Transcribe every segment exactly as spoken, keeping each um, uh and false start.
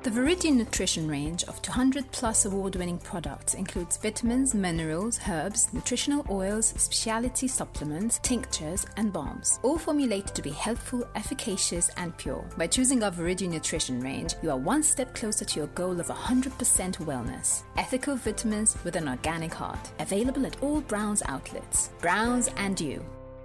The Viridian Nutrition range of two hundred plus award-winning products includes vitamins, minerals, herbs, nutritional oils, specialty supplements, tinctures, and balms, all formulated to be healthful, efficacious, and pure. By choosing our Viridian Nutrition range, you are one step closer to your goal of one hundred percent wellness. Ethical vitamins with an organic heart. Available at all Browns outlets. Browns and you.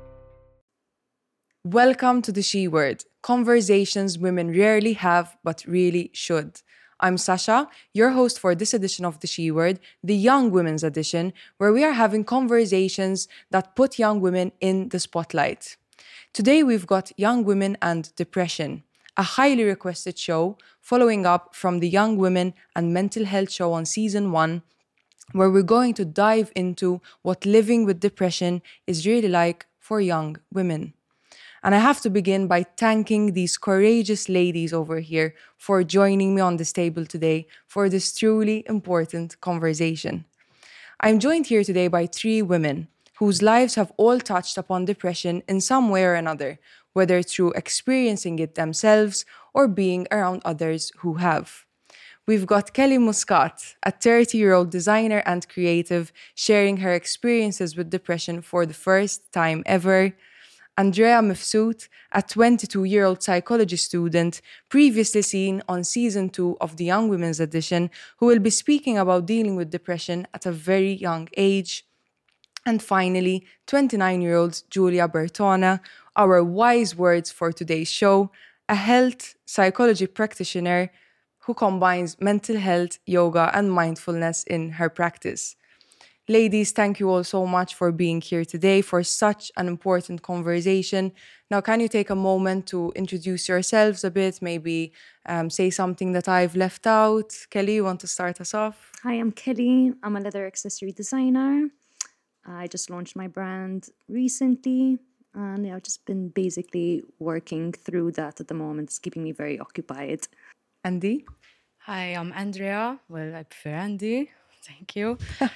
Welcome to the She Word, conversations women rarely have but really should. I'm Sasha, your host for this edition of the She Word, the Young Women's edition, where we are having conversations that put young women in the spotlight. Today we've got Young Women and Depression, a highly requested show following up from the Young Women and Mental Health show on season one, where we're going to dive into what living with depression is really like for young women. And I have to begin by thanking these courageous ladies over here for joining me on this table today for this truly important conversation. I'm joined here today by three women whose lives have all touched upon depression in some way or another, whether through experiencing it themselves or being around others who have. We've got Kelly Muscat, a thirty-year-old designer and creative, sharing her experiences with depression for the first time ever. Andrea Mifsud, a twenty-two-year-old psychology student previously seen on season two of the Young Women's edition, who will be speaking about dealing with depression at a very young age. And finally, twenty-nine-year-old Giulia Bertona, our wise words for today's show, a health psychology practitioner who combines mental health, yoga, and mindfulness in her practice. Ladies, thank you all so much for being here today for such an important conversation. Now, can you take a moment to introduce yourselves a bit, maybe um, say something that I've left out? Kelly, you want to start us off? Hi, I'm Kelly. I'm a leather accessory designer. I just launched my brand recently, and I've just been basically working through that at the moment. It's keeping me very occupied. Andy? Hi, I'm Andrea. Well, I prefer Andy. Thank you.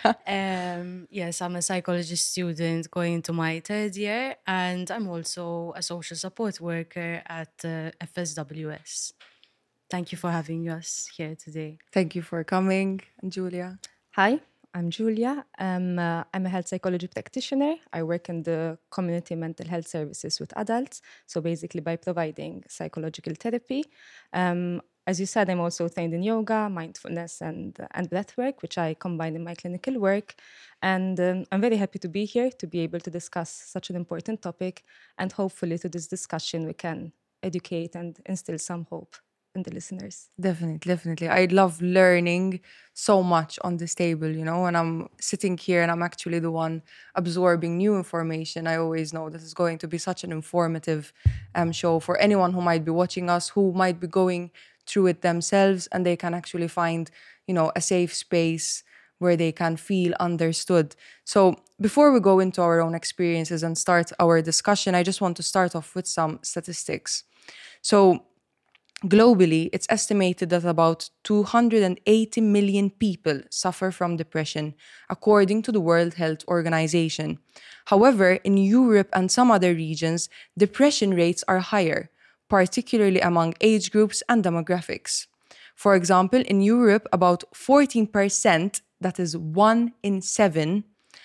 um, yes, I'm a psychology student going into my third year, and I'm also a social support worker at uh, F S W S. Thank you for having us here today. Thank you for coming. And Giulia? Hi, I'm Giulia. Um, uh, I'm a health psychology practitioner. I work in the community mental health services with adults, so basically by providing psychological therapy. Um, As you said, I'm also trained in yoga, mindfulness, and, uh, and breathwork, which I combine in my clinical work. And um, I'm very happy to be here to be able to discuss such an important topic. And hopefully through this discussion, we can educate and instill some hope in the listeners. Definitely, definitely. I love learning so much on this table, you know, when I'm sitting here and I'm actually the one absorbing new information. I always know this is going to be such an informative um, show for anyone who might be watching us, who might be going through it themselves, and they can actually find, you know, a safe space where they can feel understood. So before we go into our own experiences and start our discussion, I just want to start off with some statistics. So globally, it's estimated that about two hundred eighty million people suffer from depression, according to the World Health Organization. However, in Europe and some other regions, depression rates are higher, particularly among age groups and demographics. For example, in Europe, about fourteen percent, that is one in seven,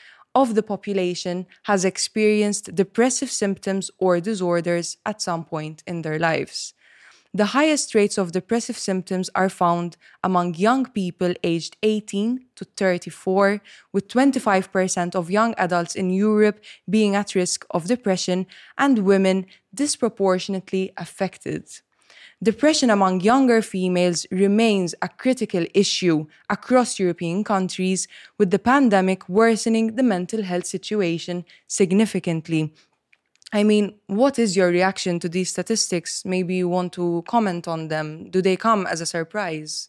of the population has experienced depressive symptoms or disorders at some point in their lives. The highest rates of depressive symptoms are found among young people aged eighteen to thirty-four, with twenty-five percent of young adults in Europe being at risk of depression and women disproportionately affected. Depression among younger females remains a critical issue across European countries, with the pandemic worsening the mental health situation significantly. I mean, what is your reaction to these statistics? Maybe you want to comment on them. Do they come as a surprise?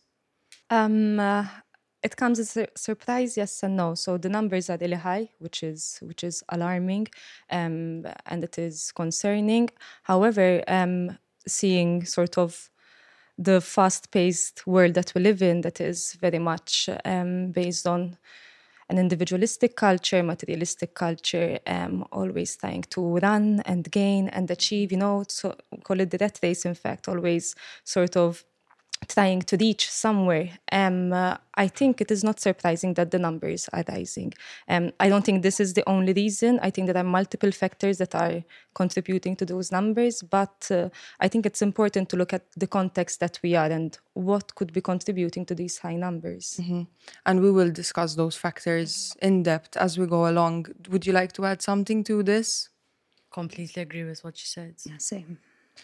Um, uh, it comes as a surprise, yes and no. So the numbers are really high, which is which is alarming, um, and it is concerning. However, um, seeing sort of the fast-paced world that we live in, that is very much um, based on an individualistic culture, materialistic culture, um, always trying to run and gain and achieve, you know, so call it the rat race, in fact, always sort of trying to reach somewhere. Um, uh, I think it is not surprising that the numbers are rising. Um, I don't think this is the only reason. I think there are multiple factors that are contributing to those numbers, but uh, I think it's important to look at the context that we are and what could be contributing to these high numbers. Mm-hmm. And we will discuss those factors in depth as we go along. Would you like to add something to this? Completely agree with what you said. Yeah, same.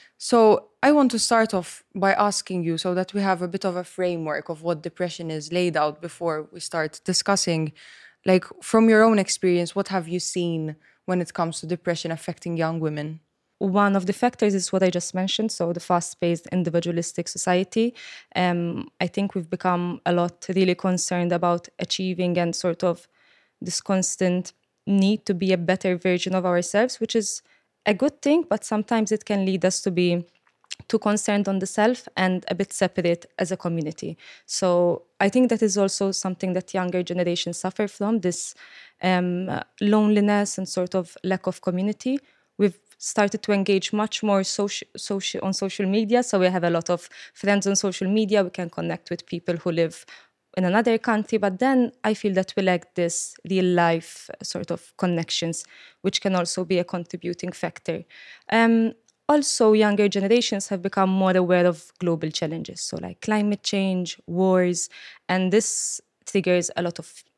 So I want to start off by asking you, so that we have a bit of a framework of what depression is laid out before we start discussing, like from your own experience, what have you seen when it comes to depression affecting young women? One of the factors is what I just mentioned, so the fast-paced individualistic society. Um, I think we've become a lot really concerned about achieving and sort of this constant need to be a better version of ourselves, which is a good thing, but sometimes it can lead us to be too concerned on the self and a bit separate as a community. So I think that is also something that younger generations suffer from, this um, loneliness and sort of lack of community. We've started to engage much more social, social, on social media. So we have a lot of friends on social media. We can connect with people who live in another country. But then I feel that we lack this real life sort of connections, which can also be a contributing factor. Um, also, younger generations have become more aware of global challenges. So like climate change, wars, and this triggers a lot of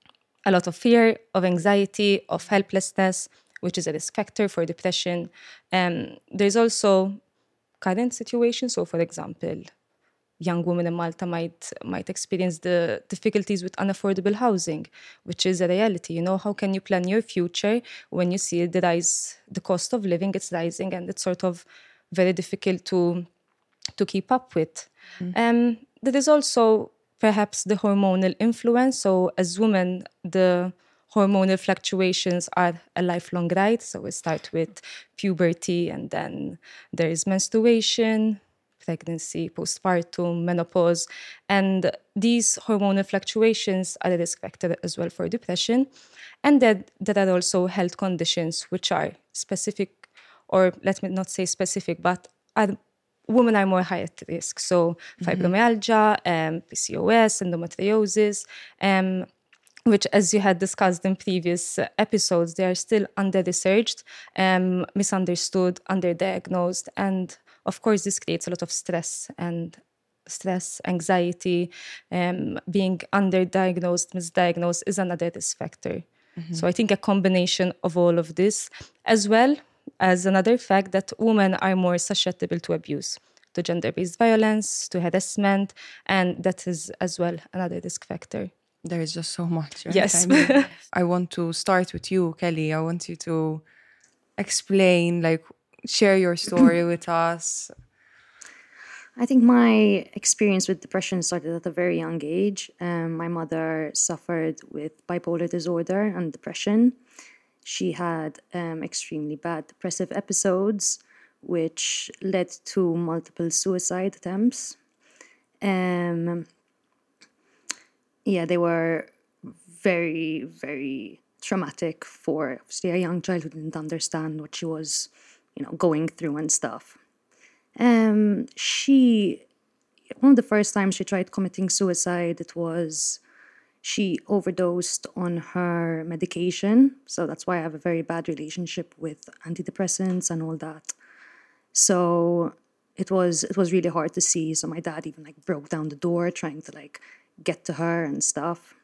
a lot of fear, of anxiety, of helplessness, which is a risk factor for depression. Um, there's also current situations. So, for example, young women in Malta might might experience the difficulties with unaffordable housing, which is a reality. You know, how can you plan your future when you see the rise, the cost of living, it's rising, and it's sort of very difficult to to keep up with. Mm. Um, there is also perhaps the hormonal influence. So, as women, the hormonal fluctuations are a lifelong ride. So we start with puberty, and then there is menstruation, pregnancy, postpartum, menopause. And these hormonal fluctuations are a risk factor as well for depression. And then there are also health conditions which are specific, or let me not say specific, but are, women are more high at risk. So fibromyalgia, um, P C O S, endometriosis, um, which, as you had discussed in previous episodes, they are still under-researched, um, misunderstood, underdiagnosed. And of course, this creates a lot of stress and stress, anxiety. Um, being underdiagnosed, misdiagnosed is another risk factor. Mm-hmm. So I think a combination of all of this, as well as another fact that women are more susceptible to abuse, to gender-based violence, to harassment, and that is as well another risk factor. There is just so much, right? Yes. I mean, I want to start with you, Kelly. I want you to explain, like, share your story with us. I think my experience with depression started at a very young age. Um, my mother suffered with bipolar disorder and depression. She had um, extremely bad depressive episodes, which led to multiple suicide attempts. Um, yeah, they were very, very traumatic for obviously a young child who didn't understand what she was, you know, going through and stuff. Um, she, one of the first times she tried committing suicide, it was she overdosed on her medication. So that's why I have a very bad relationship with antidepressants and all that. So it was it was really hard to see. So my dad even like broke down the door trying to like get to her and stuff.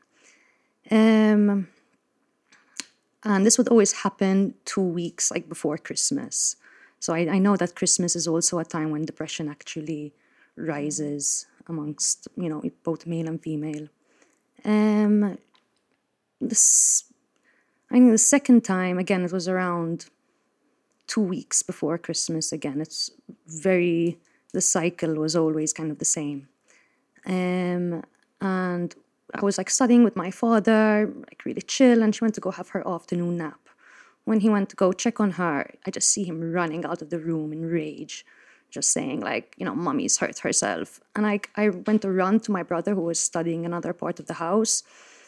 Um, and this would always happen two weeks like before Christmas. So I, I know that Christmas is also a time when depression actually rises amongst, you know, both male and female. Um, this, I think the second time, again, it was around two weeks before Christmas. Again, it's very, the cycle was always kind of the same. Um, and I was like studying with my father, like really chill, and she went to go have her afternoon nap. When he went to go check on her, I just see him running out of the room in rage, just saying like, you know, mommy's hurt herself. And I, I went to run to my brother who was studying another part of the house.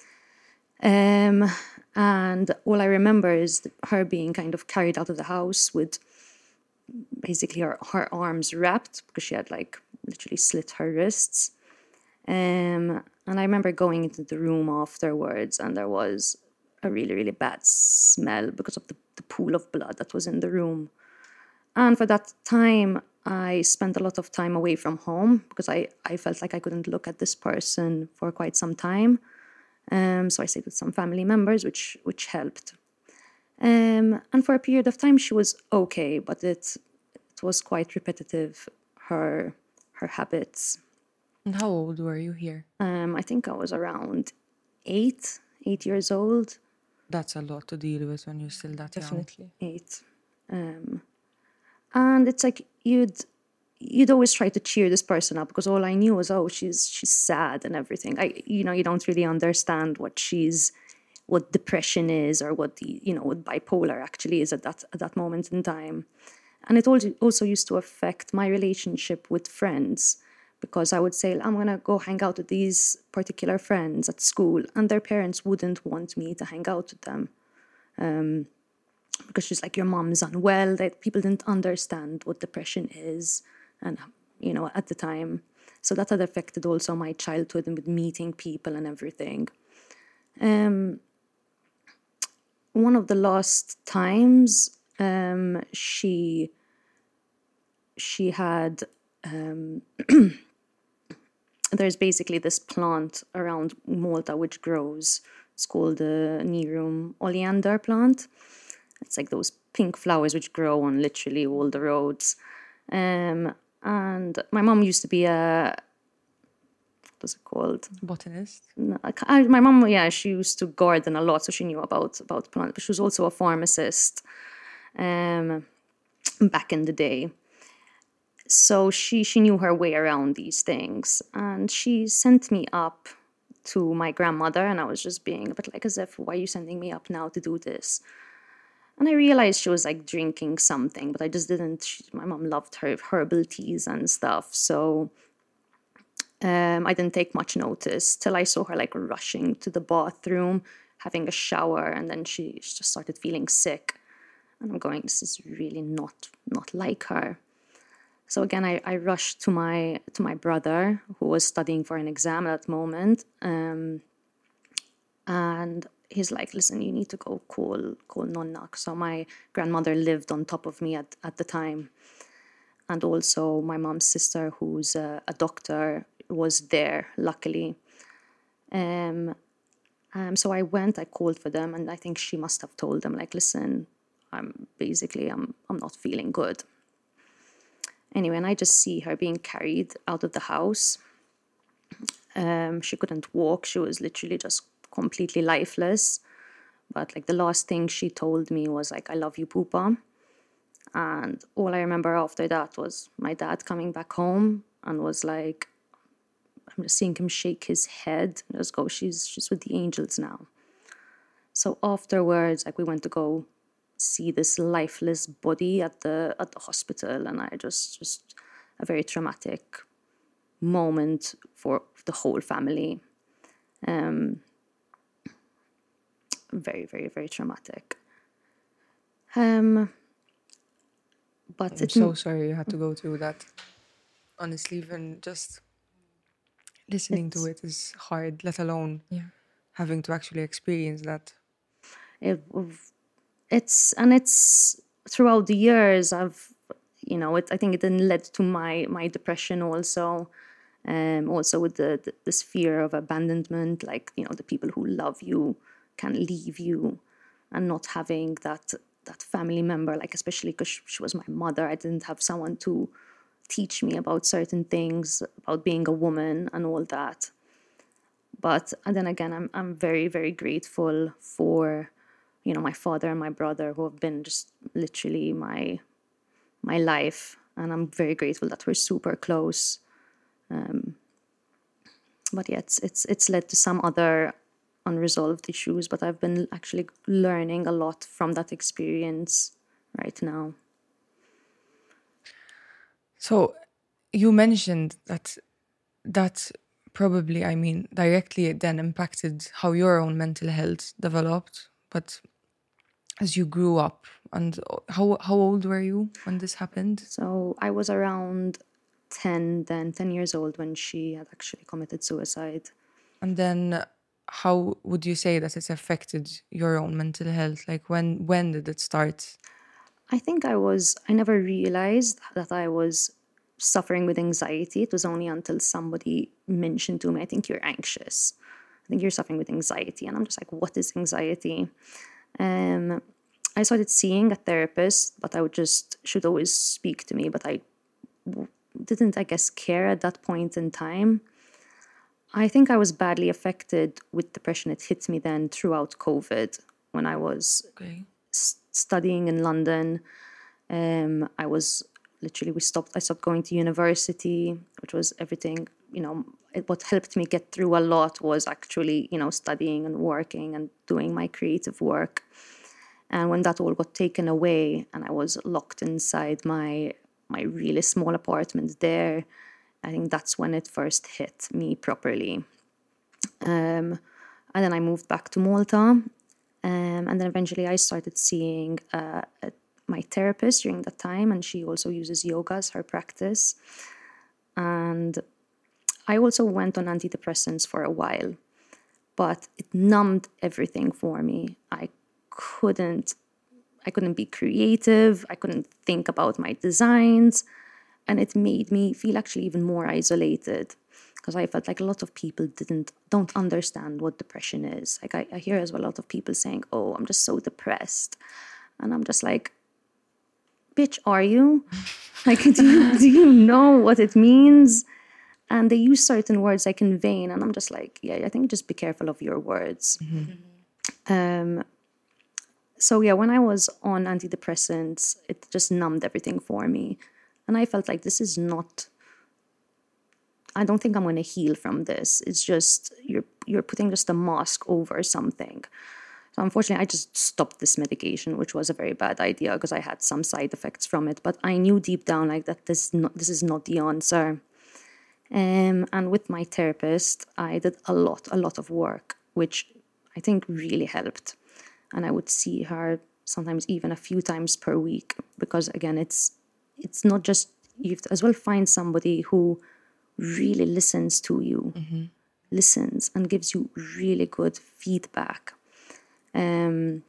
Um, and all I remember is her being kind of carried out of the house with basically her, her arms wrapped because she had like literally slit her wrists. Um, and I remember going into the room afterwards, and there was a really, really bad smell because of the, the pool of blood that was in the room. And for that time, I spent a lot of time away from home because I, I felt like I couldn't look at this person for quite some time. Um, so I stayed with some family members, which which helped. Um, and for a period of time, she was okay, but it it was quite repetitive, her her habits. And how old were you here? Um, I think I was around eight, eight years old. That's a lot to deal with when you're still that Definitely. young. Eight. Um, and it's like you'd you'd always try to cheer this person up because all I knew was, oh, she's she's sad and everything. I you know, you don't really understand what she's what depression is or what the you know what bipolar actually is at that at that moment in time. And it also also used to affect my relationship with friends because I would say, I'm gonna go hang out with these particular friends at school, and their parents wouldn't want me to hang out with them. Um, because she's like, your mom's unwell, that people didn't understand what depression is, and you know, at the time. So that had affected also my childhood and with meeting people and everything. Um, one of the last times, um, she she had um, there's basically this plant around Malta which grows. It's called the Nerum oleander plant. It's like those pink flowers which grow on literally all the roads. Um, and my mom used to be a, what was it called? Botanist? No, I, I, my mom, yeah, she used to garden a lot, so she knew about, about plants, but she was also a pharmacist um, back in the day. So she, she knew her way around these things. And she sent me up to my grandmother, and I was just being a bit like, as if, why are you sending me up now to do this? And I realized she was like drinking something, but I just didn't. She, my mom loved her herbal teas and stuff. So um, I didn't take much notice till I saw her like rushing to the bathroom, having a shower. And then she, she just started feeling sick. And I'm going, this is really not, not like her. So again, I, I rushed to my to my brother, who was studying for an exam at that moment. Um, and he's like, listen, you need to go call call Nonna. So my grandmother lived on top of me at, at the time. And also my mom's sister, who's a, a doctor, was there, luckily. Um, um, so I went, I called for them, and I think she must have told them, like, listen, I'm basically, I'm I'm not feeling good. Anyway, and I just see her being carried out of the house. Um, she couldn't walk. She was literally just completely lifeless. But like the last thing she told me was like, I love you, Poopa. And all I remember after that was my dad coming back home and was like, I'm just seeing him shake his head and just go, she's, she's with the angels now. So afterwards, like we went to go see this lifeless body at the at the hospital, and I just just a very traumatic moment for the whole family. Um, very very very traumatic. Um, but I'm it, so sorry you had to go through that. Honestly, even just listening to it is hard, let alone Yeah. having to actually experience that. It, it's and it's throughout the years I've you know it I think it then led to my my depression also, um also with the, the this fear of abandonment, like you know the people who love you can leave you, and not having that that family member, like especially because she was my mother. I didn't have someone to teach me about certain things, about being a woman and all that. But and then again, I'm I'm very very grateful for, you know, my father and my brother, who have been just literally my my life, and I'm very grateful that we're super close. Um, but yeah, it's it's it's led to some other unresolved issues, but I've been actually learning a lot from that experience right now. So you mentioned that that probably, I mean, directly it then impacted how your own mental health developed. But as you grew up? And how how old were you when this happened? So I was around ten then, ten years old when she had actually committed suicide. And then how would you say that it's affected your own mental health? Like when when did it start? I think I was, I never realized that I was suffering with anxiety. It was only until somebody mentioned to me, I think you're anxious. I think you're suffering with anxiety. And I'm just like, what is anxiety? Um, I started seeing a therapist, but I would just, should always speak to me, but I didn't, I guess, care at that point in time. I think I was badly affected with depression. It hit me then throughout COVID when I was Okay. s- studying in London. Um, I was literally, we stopped, I stopped going to university, which was everything, you know, it, what helped me get through a lot was actually, you know, studying and working and doing my creative work. And when that all got taken away and I was locked inside my my really small apartment there, I think that's when it first hit me properly. Um, and then I moved back to Malta. Um, and then eventually I started seeing uh, a, my therapist during that time, and she also uses yoga as her practice. And I also went on antidepressants for a while, but it numbed everything for me. I couldn't, I couldn't be creative. I couldn't think about my designs. And it made me feel actually even more isolated, because I felt like a lot of people didn't, don't understand what depression is. Like I, I hear as well a lot of people saying, oh, I'm just so depressed. And I'm just like, bitch, are you? Like, do you, do you know what it means? And they use certain words like in vain. And I'm just like, yeah, I think just be careful of your words. Mm-hmm. Um, so yeah, when I was on antidepressants, it just numbed everything for me. And I felt like this is not, I don't think I'm going to heal from this. It's just, you're you're putting just a mask over something. So unfortunately, I just stopped this medication, which was a very bad idea because I had some side effects from it. But I knew deep down like that this not, this is not the answer. Um, and with my therapist, I did a lot, a lot of work, which I think really helped. And I would see her sometimes even a few times per week, because again, it's it's not just, you have to as well find somebody who really listens to you, mm-hmm. listens and gives you really good feedback. Um,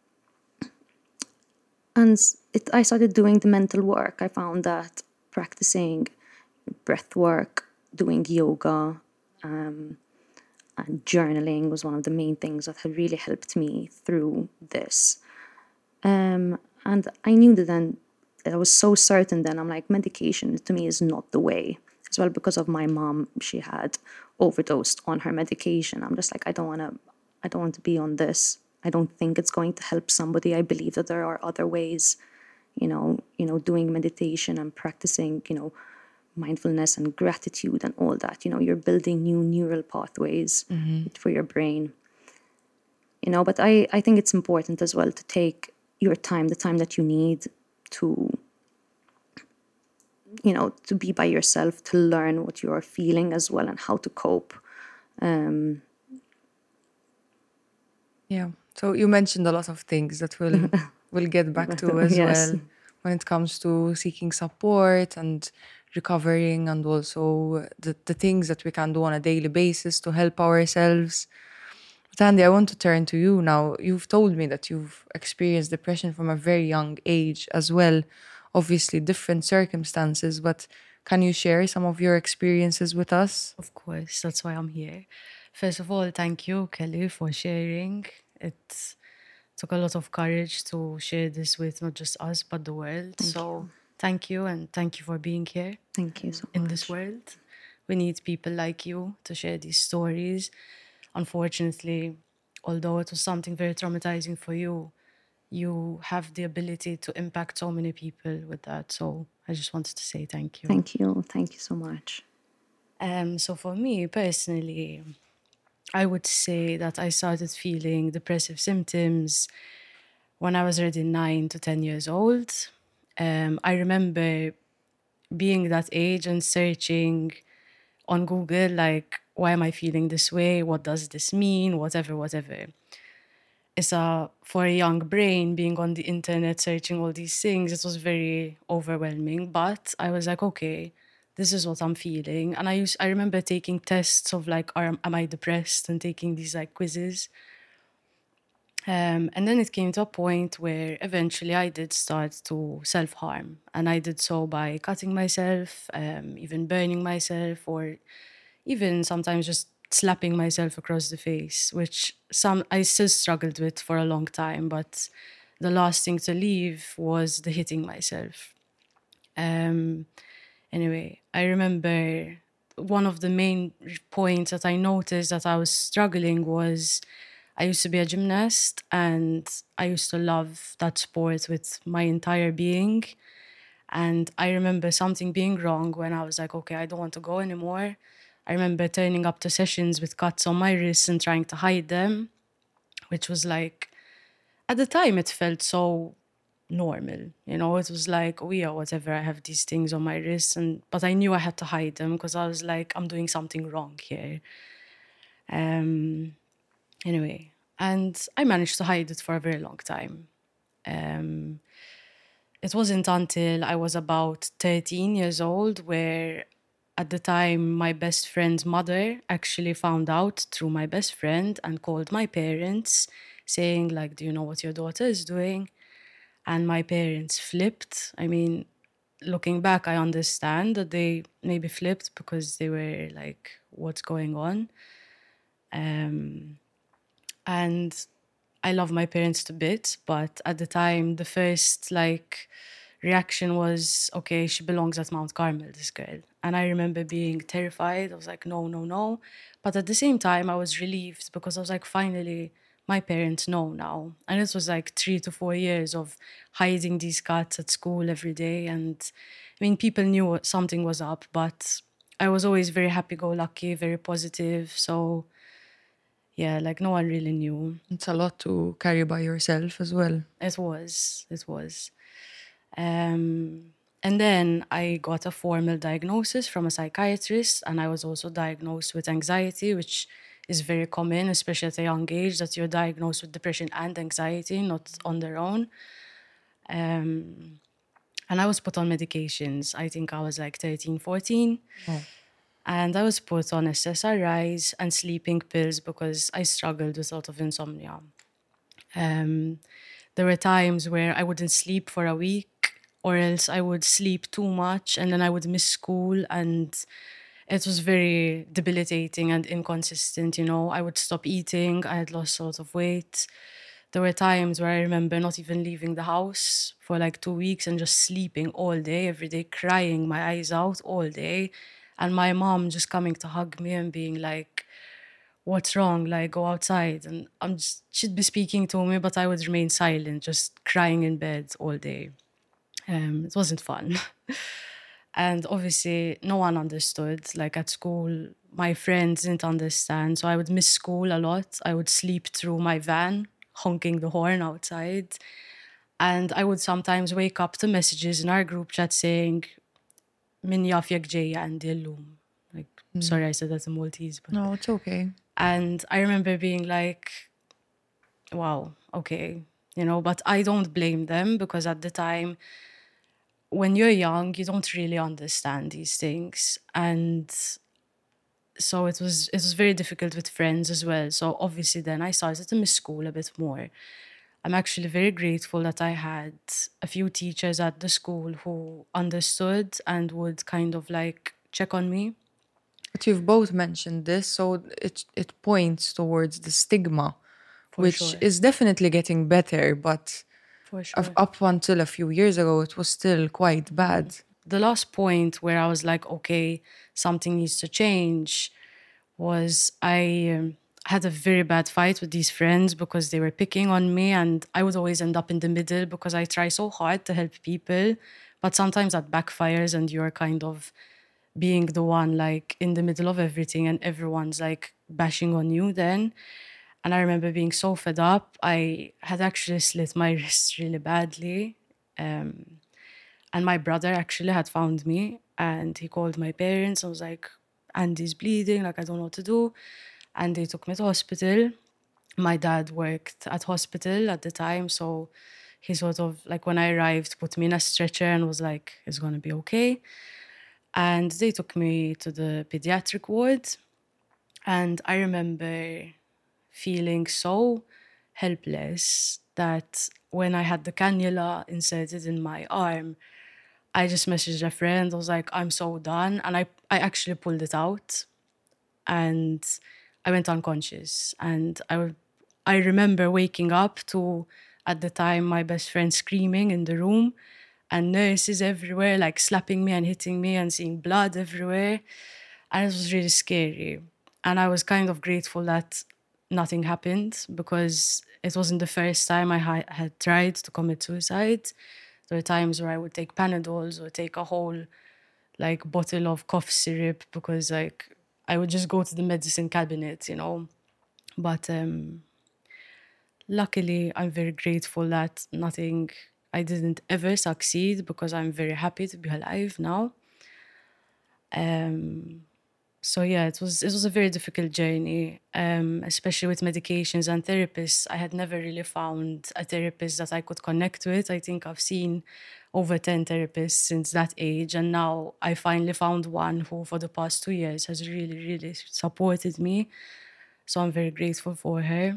and it, I started doing the mental work. I found that practicing breath work, doing yoga, um, and journaling was one of the main things that had really helped me through this. Um, and I knew that then, I was so certain then, I'm like, medication to me is not the way. As well, because of my mom, she had overdosed on her medication. I'm just like, I don't want to, I don't want to be on this. I don't think it's going to help somebody. I believe that there are other ways, you know, you know, doing meditation and practicing, you know, mindfulness and gratitude and all that. You know, you're building new neural pathways mm-hmm. for your brain. You know, but I, I think it's important as well to take your time, the time that you need to, you know, to be by yourself, to learn what you are feeling as well and how to cope. Um, yeah. So you mentioned a lot of things that we'll we'll get back to as yes. well when it comes to seeking support and recovering, and also the, the things that we can do on a daily basis to help ourselves. But Andy, I want to turn to you now. You've told me that you've experienced depression from a very young age as well. Obviously, different circumstances, but can you share some of your experiences with us? Of course, that's why I'm here. First of all, thank you, Kelly, for sharing. It took a lot of courage to share this with not just us, but the world. Thank so you. thank you, and thank you for being here. Thank you so in much. this world. We need people like you to share these stories. Unfortunately, although it was something very traumatizing for you, you have the ability to impact so many people with that. So I just wanted to say thank you. Thank you. Thank you so much. Um, so for me personally, I would say that I started feeling depressive symptoms when I was already nine to ten years old. Um, I remember being that age and searching on Google, like, why am I feeling this way? What does this mean? Whatever, whatever. it's a, for a young brain, being on the internet, searching all these things, it was very overwhelming. But I was like, okay, this is what I'm feeling. And I used, I remember taking tests of like, are, am I depressed? And taking these like quizzes. Um, and then it came to a point where eventually I did start to self-harm. And I did so by cutting myself, um, even burning myself, or even sometimes just slapping myself across the face, which some I still struggled with for a long time. But the last thing to leave was the hitting myself. Um, anyway, I remember one of the main points that I noticed that I was struggling was I used to be a gymnast and I used to love that sport with my entire being. And I remember something being wrong when I was like, okay, I don't want to go anymore. I remember turning up to sessions with cuts on my wrists and trying to hide them, which was like, at the time, it felt so normal. You know, it was like, oh yeah, whatever, I have these things on my wrists. And, but I knew I had to hide them because I was like, I'm doing something wrong here. Um, anyway, and I managed to hide it for a very long time. Um, it wasn't until I was about thirteen years old where at the time, my best friend's mother actually found out through my best friend and called my parents saying, like, do you know what your daughter is doing? And my parents flipped. I mean, looking back, I understand that they maybe flipped because they were like, what's going on? Um, and I love my parents to bits, but at the time, the first, like, reaction was, okay, she belongs at Mount Carmel, this girl. And I remember being terrified. I was like, no, no, no. But at the same time, I was relieved because I was like, finally, my parents know now. And it was like three to four years of hiding these cuts at school every day. And I mean, people knew something was up, but I was always very happy-go-lucky, very positive. So yeah, like no one really knew. It's a lot to carry by yourself as well. It was, it was. Um, and then I got a formal diagnosis from a psychiatrist, and I was also diagnosed with anxiety, which is very common, especially at a young age, that you're diagnosed with depression and anxiety, not on their own. Um, and I was put on medications. I think I was like thirteen, fourteen. Oh. And I was put on S S R Is and sleeping pills because I struggled with a lot of insomnia. Um, there were times where I wouldn't sleep for a week, or else I would sleep too much and then I would miss school, and it was very debilitating and inconsistent, you know. I would stop eating. I had lost a lot of weight. There were times where I remember not even leaving the house for like two weeks and just sleeping all day, every day, crying my eyes out all day. And my mom just coming to hug me and being like, what's wrong? Like, go outside. And I'm just, she'd be speaking to me, but I would remain silent, just crying in bed all day. Um, it wasn't fun. And obviously, no one understood. Like at school, my friends didn't understand. So I would miss school a lot. I would sleep through my van, honking the horn outside. And I would sometimes wake up to messages in our group chat saying, Min jaf jekk ġejja għandi llum. Like, mm. Sorry, I said that in Maltese. But... No, it's okay. And I remember being like, wow, okay. You know, but I don't blame them because at the time, when you're young, you don't really understand these things. And so it was it was very difficult with friends as well. So obviously then I started to miss school a bit more. I'm actually very grateful that I had a few teachers at the school who understood and would kind of like check on me. But you've both mentioned this, so it it points towards the stigma, For which sure. is definitely getting better, but For sure. up until a few years ago, it was still quite bad. The last point where I was like, okay, something needs to change was I... Um, had a very bad fight with these friends because they were picking on me, and I would always end up in the middle because I try so hard to help people, but sometimes that backfires and you're kind of being the one like in the middle of everything and everyone's like bashing on you then. And I remember being so fed up. I had actually slit my wrist really badly. Um, and my brother actually had found me and he called my parents. I was like, Andy's bleeding, like I don't know what to do. And they took me to hospital. my dad worked at hospital at the time, so he sort of, like, when I arrived, put me in a stretcher and was like, it's going to be okay. And they took me to the pediatric ward. And I remember feeling so helpless that when I had the cannula inserted in my arm, I just messaged a friend. I was like, I'm so done. And I, I actually pulled it out. And I went unconscious. And I, I remember waking up to, at the time, my best friend screaming in the room and nurses everywhere, like slapping me and hitting me and seeing blood everywhere. And it was really scary. And I was kind of grateful that nothing happened, because it wasn't the first time I ha- had tried to commit suicide. There were times where I would take Panadols or take a whole like bottle of cough syrup, because like I would just go to the medicine cabinet, you know. But um, luckily, I'm very grateful that nothing, I didn't ever succeed, because I'm very happy to be alive now. Um, so yeah, it was it was a very difficult journey, um, especially with medications and therapists. I had never really found a therapist that I could connect with. I think I've seen over ten therapists since that age, and now I finally found one who, for the past two years, has really, really supported me. So I'm very grateful for her.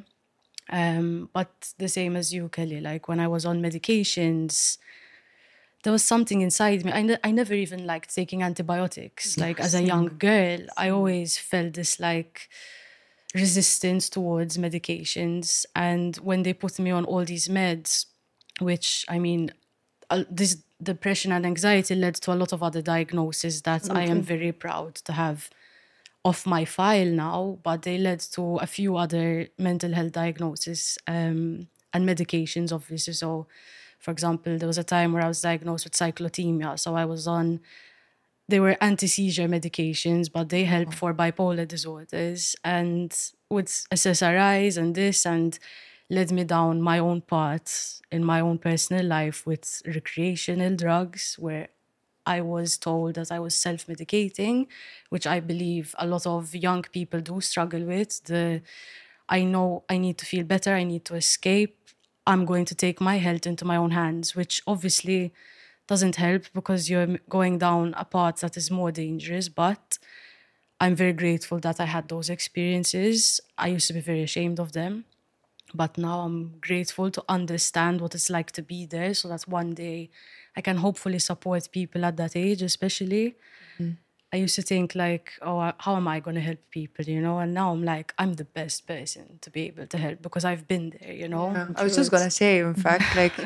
Um, but the same as you, Kelly, like when I was on medications, there was something inside me. I, ne- I never even liked taking antibiotics. Like as a young girl, I always felt this like resistance towards medications. And when they put me on all these meds, which, I mean, uh, this depression and anxiety led to a lot of other diagnoses that I am very proud to have off my file now, but they led to a few other mental health diagnoses um, and medications, obviously. So, for example, there was a time where I was diagnosed with cyclothymia. So I was on, they were anti-seizure medications, but they help for bipolar disorders, and with S S R Is and this, and led me down my own path in my own personal life with recreational drugs, where I was told that I was self-medicating, which I believe a lot of young people do struggle with. The, I know I need to feel better, I need to escape, I'm going to take my health into my own hands, which obviously doesn't help, because you're going down a path that is more dangerous. But I'm very grateful that I had those experiences. I used to be very ashamed of them, but now I'm grateful to understand what it's like to be there, so that one day I can hopefully support people at that age, especially. Mm-hmm. I used to think like, oh, how am I going to help people, you know? And now I'm like, I'm the best person to be able to help, because I've been there, you know? Yeah. I was just going to say, in fact, like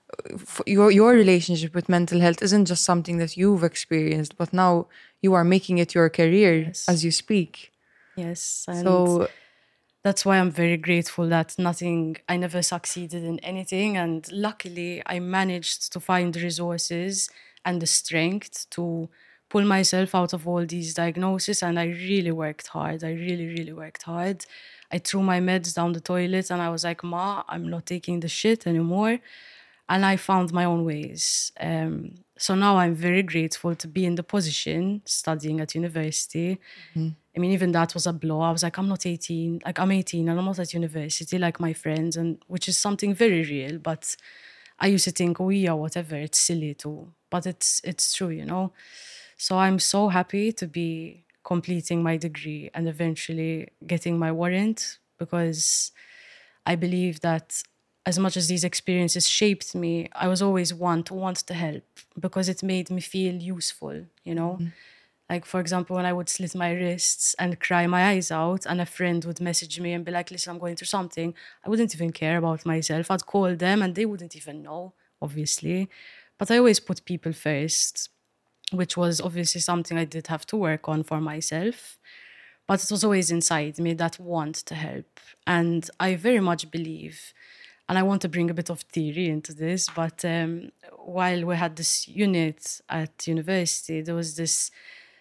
your, your relationship with mental health isn't just something that you've experienced, but now you are making it your career. Yes. As you speak. Yes. And so that's why I'm very grateful that nothing, I never succeeded in anything. And luckily, I managed to find the resources and the strength to pull myself out of all these diagnoses. And I really worked hard. I really, really worked hard. I threw my meds down the toilet and I was like, Ma, I'm not taking the shit anymore. And I found my own ways. Um, so now I'm very grateful to be in the position studying at university. Mm-hmm. I mean, even that was a blow. I was like, I'm not eighteen. Like, I'm eighteen and I'm not at university like my friends, and which is something very real. But I used to think, oh yeah, whatever, it's silly too. But it's it's true, you know? So I'm so happy to be completing my degree and eventually getting my warrant, because I believe that as much as these experiences shaped me, I was always one to want to help, because it made me feel useful, you know? Mm-hmm. Like, for example, when I would slit my wrists and cry my eyes out and a friend would message me and be like, listen, I'm going through something, I wouldn't even care about myself. I'd call them and they wouldn't even know, obviously. But I always put people first, which was obviously something I did have to work on for myself. But it was always inside me, that want to help. And I very much believe, and I want to bring a bit of theory into this, but um, while we had this unit at university, there was this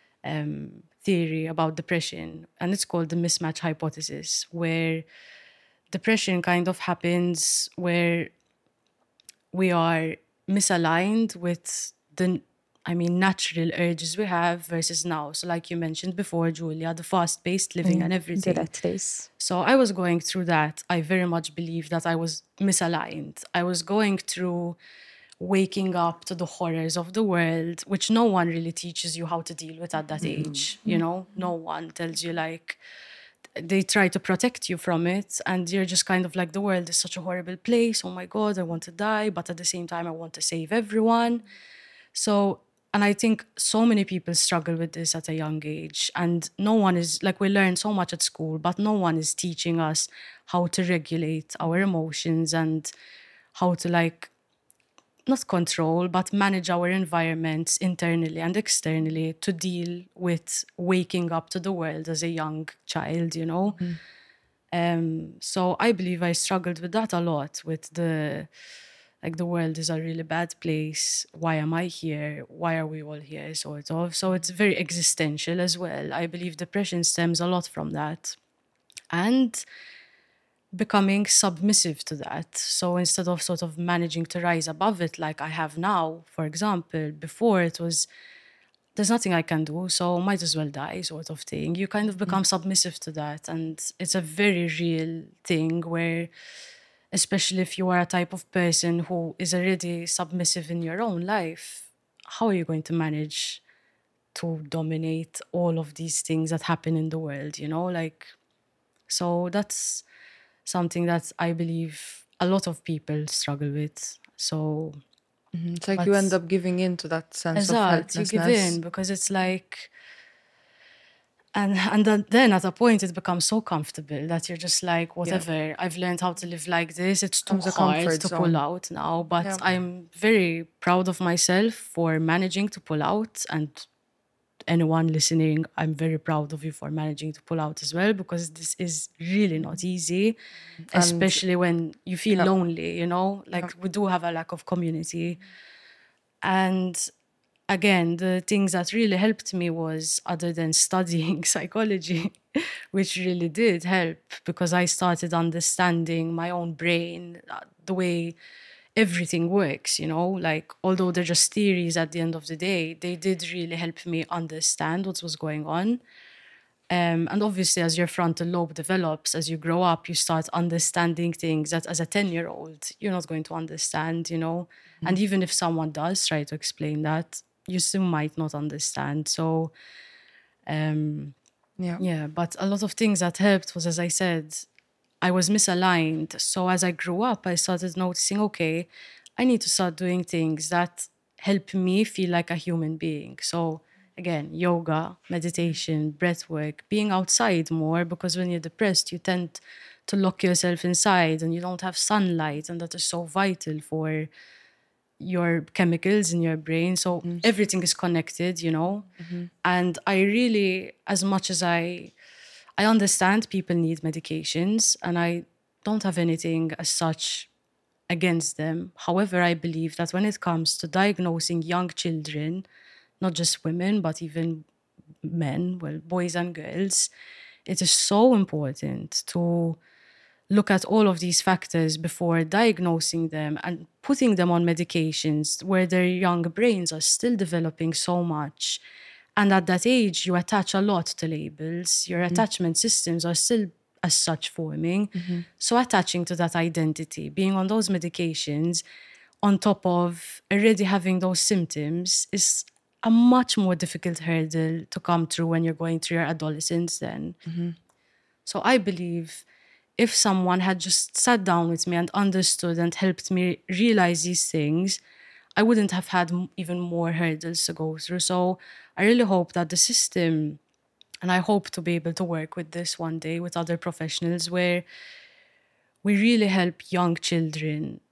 um, theory about depression, and it's called the mismatch hypothesis, where depression kind of happens where we are misaligned with the I mean, natural urges we have versus now. So like you mentioned before, Julia, the fast-paced living and everything. The rat race. So I was going through that. I very much believe that I was misaligned. I was going through waking up to the horrors of the world, which no one really teaches you how to deal with at that mm-hmm. age. You know, no one tells you, like, they try to protect you from it. And you're just kind of like, the world is such a horrible place. Oh my God, I want to die. But at the same time, I want to save everyone. So, and I think so many people struggle with this at a young age. And no one is, like, we learn so much at school, but no one is teaching us how to regulate our emotions and how to, like, not control, but manage our environments internally and externally to deal with waking up to the world as a young child, you know? Mm. Um, so I believe I struggled with that a lot, with the, like, the world is a really bad place. Why am I here? Why are we all here, sort of? So it's very existential as well. I believe depression stems a lot from that. And becoming submissive to that. So instead of sort of managing to rise above it like I have now, for example, before it was, there's nothing I can do, so might as well die, sort of thing. You kind of become mm. submissive to that. And it's a very real thing where, especially if you are a type of person who is already submissive in your own life, how are you going to manage to dominate all of these things that happen in the world, you know? Like, so that's something that I believe a lot of people struggle with. So mm-hmm. It's like you end up giving in to that sense exact, of helplessness. You give in because it's like, and and then at a point it becomes so comfortable that you're just like, whatever, yeah. I've learned how to live like this. It's too hard to zone. pull out now. But yeah. I'm very proud of myself for managing to pull out, and anyone listening, I'm very proud of you for managing to pull out as well, because this is really not easy, and especially when you feel yeah. lonely, you know, like yeah. we do have a lack of community. And again, the things that really helped me was, other than studying psychology, which really did help, because I started understanding my own brain, the way everything works, you know, like, although they're just theories at the end of the day, they did really help me understand what was going on. Um, and obviously, as your frontal lobe develops, as you grow up, you start understanding things that as a ten-year-old, you're not going to understand, you know. Mm-hmm. And even if someone does try to explain that, you still might not understand. So, um, yeah. yeah, but a lot of things that helped was, as I said, I was misaligned. So as I grew up, I started noticing, okay, I need to start doing things that help me feel like a human being. So again, yoga, meditation, breath work, being outside more, because when you're depressed, you tend to lock yourself inside and you don't have sunlight, and that is so vital for your chemicals in your brain. So mm-hmm. everything is connected, you know. Mm-hmm. And I really, as much as I... I understand people need medications, and I don't have anything as such against them. However, I believe that when it comes to diagnosing young children, not just women, but even men, well, boys and girls, it is so important to look at all of these factors before diagnosing them and putting them on medications where their young brains are still developing so much. And at that age, you attach a lot to labels. Your mm-hmm. attachment systems are still as such forming. Mm-hmm. So attaching to that identity, being on those medications, on top of already having those symptoms, is a much more difficult hurdle to come through when you're going through your adolescence then. Mm-hmm. So I believe if someone had just sat down with me and understood and helped me realize these things, I wouldn't have had even more hurdles to go through. So I really hope that the system, and I hope to be able to work with this one day with other professionals, where we really help young children.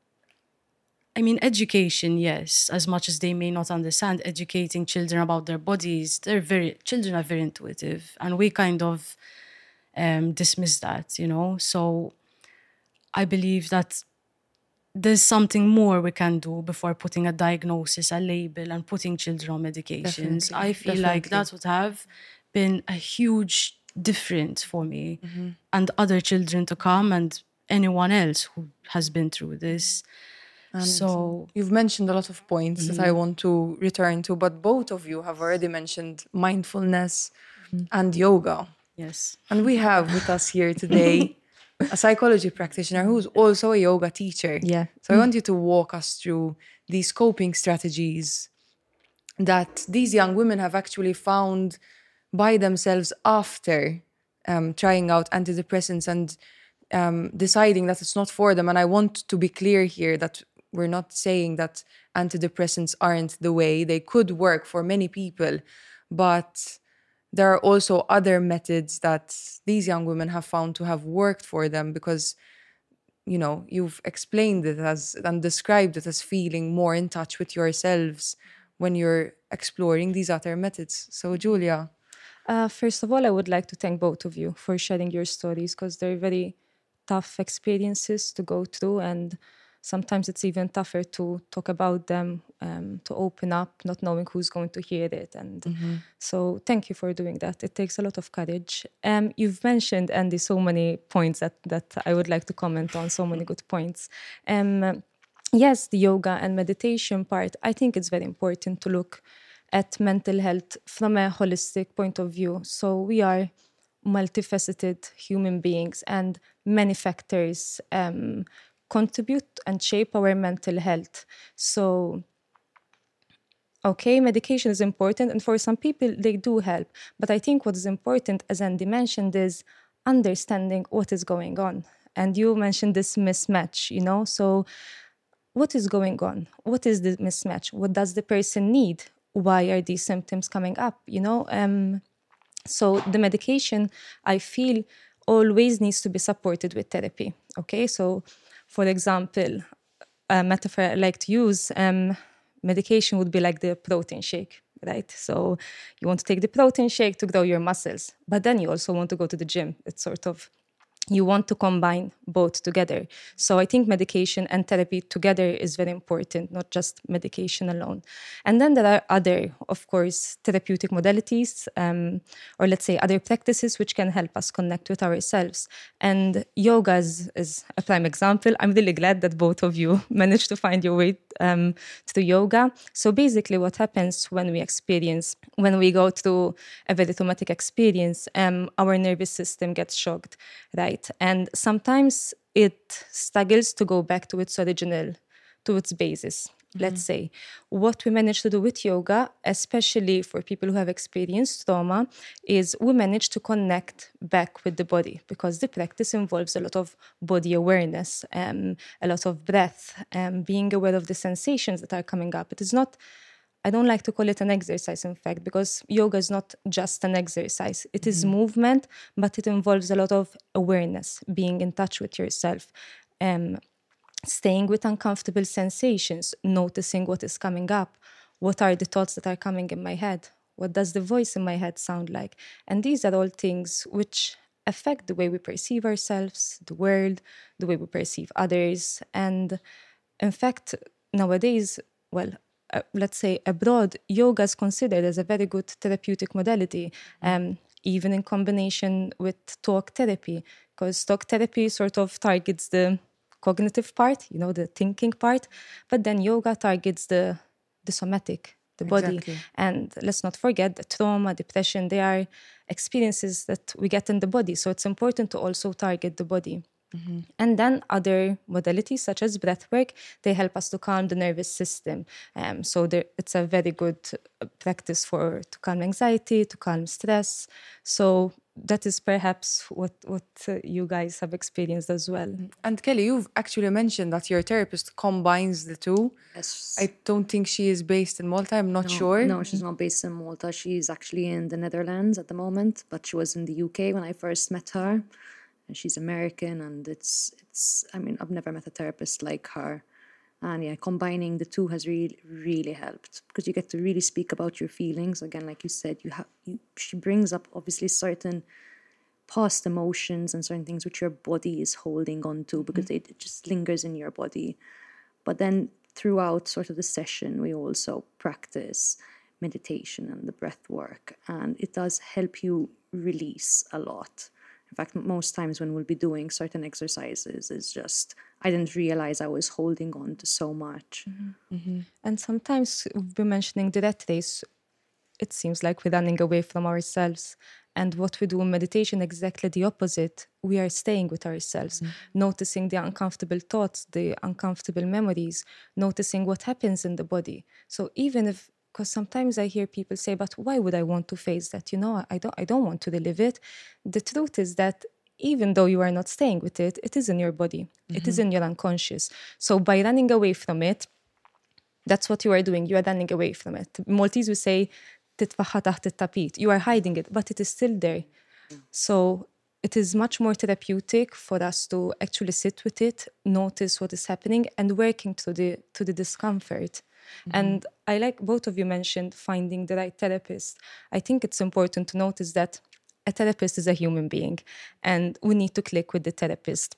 I mean, education, yes, as much as they may not understand, educating children about their bodies, they're very, children are very intuitive, and we kind of um, dismiss that, you know. So I believe that there's something more we can do before putting a diagnosis, a label, and putting children on medications. Definitely. I feel Definitely. like that would have been a huge difference for me mm-hmm. and other children to come, and anyone else who has been through this. And So you've mentioned a lot of points that I want to return to, but both of you have already mentioned mindfulness and yoga. yes. And we have with us here today a psychology practitioner who's also a yoga teacher. Yeah. So I want you to walk us through these coping strategies that these young women have actually found by themselves after um, trying out antidepressants and um, deciding that it's not for them. And I want to be clear here that we're not saying that antidepressants aren't the way. They could work for many people, but there are also other methods that these young women have found to have worked for them, because you know you've explained it as and described it as feeling more in touch with yourselves when you're exploring these other methods. So Julia. Uh, first of all, I would like to thank both of you for sharing your stories, because they're very tough experiences to go through, and sometimes it's even tougher to talk about them, um, to open up, not knowing who's going to hear it. And so thank you for doing that. It takes a lot of courage. Um, you've mentioned, Andy, so many points that, that I would like to comment on, so many good points. Um, yes, the yoga and meditation part, I think it's very important to look at mental health from a holistic point of view. So we are multifaceted human beings, and many factors um, contribute and shape our mental health. So, okay, medication is important, and for some people, they do help. But I think what is important, as Andy mentioned, is understanding what is going on. And you mentioned this mismatch, you know? So, what is going on? What is the mismatch? What does the person need? Why are these symptoms coming up? You know, um, so the medication, I feel, always needs to be supported with therapy. Okay, so for example, a metaphor I like to use, um, medication would be like the protein shake, right? So you want to take the protein shake to grow your muscles, but then you also want to go to the gym. It's sort of, you want to combine both together. So I think medication and therapy together is very important, not just medication alone. And then there are other, of course, therapeutic modalities, um, or let's say other practices which can help us connect with ourselves. And yoga is, is a prime example. I'm really glad that both of you managed to find your way um, through yoga. So basically what happens when we experience, when we go through a very traumatic experience, um, our nervous system gets shocked, right? And sometimes it struggles to go back to its original, to its basis. Mm-hmm. Let's say what we manage to do with yoga, especially for people who have experienced trauma, is we manage to connect back with the body, because the practice involves a lot of body awareness, um, a lot of breath, um, being aware of the sensations that are coming up. It is not, I don't like to call it an exercise, in fact, because yoga is not just an exercise. It is mm-hmm. movement, but it involves a lot of awareness, being in touch with yourself, um, staying with uncomfortable sensations, noticing what is coming up. What are the thoughts that are coming in my head? What does the voice in my head sound like? And these are all things which affect the way we perceive ourselves, the world, the way we perceive others. And in fact, nowadays, well, Uh, let's say abroad, yoga is considered as a very good therapeutic modality, um, even in combination with talk therapy, because talk therapy sort of targets the cognitive part, you know, the thinking part, but then yoga targets the the somatic, the body. Exactly. And let's not forget that trauma, depression, they are experiences that we get in the body. So it's important to also target the body. Mm-hmm. And then other modalities such as breathwork, they help us to calm the nervous system. Um, so there, it's a very good practice for to calm anxiety, to calm stress. So that is perhaps what, what uh, you guys have experienced as well. And Kelly, you've actually mentioned that your therapist combines the two. Yes. I don't think she is based in Malta. I'm not no, sure. No, she's not based in Malta. She's actually in the Netherlands at the moment, but she was in the U K when I first met her. And she's American, and it's, it's, I mean, I've never met a therapist like her. And yeah, combining the two has really, really helped, because you get to really speak about your feelings. Again, like you said, you have, you, she brings up obviously certain past emotions and certain things which your body is holding on to, because mm-hmm. it, it just lingers in your body. But then throughout sort of the session, we also practice meditation and the breath work, and it does help you release a lot. In fact, most times when we'll be doing certain exercises, it's just, I didn't realize I was holding on to so much. Mm-hmm. And sometimes we've been mentioning the rat race. It seems like we're running away from ourselves. And what we do in meditation, exactly the opposite. We are staying with ourselves, mm-hmm. noticing the uncomfortable thoughts, the uncomfortable memories, noticing what happens in the body. So even if, because sometimes I hear people say, but why would I want to face that? You know, I don't, I don't want to relive it. The truth is that even though you are not staying with it, it is in your body. Mm-hmm. It is in your unconscious. So by running away from it, that's what you are doing. You are running away from it. Maltese would say, titfaħħa taħt it-tapit. You are hiding it, but it is still there. So it is much more therapeutic for us to actually sit with it, notice what is happening, and working through the, to the discomfort. Mm-hmm. And I like both of you mentioned finding the right therapist. I think it's important to notice that a therapist is a human being, and we need to click with the therapist.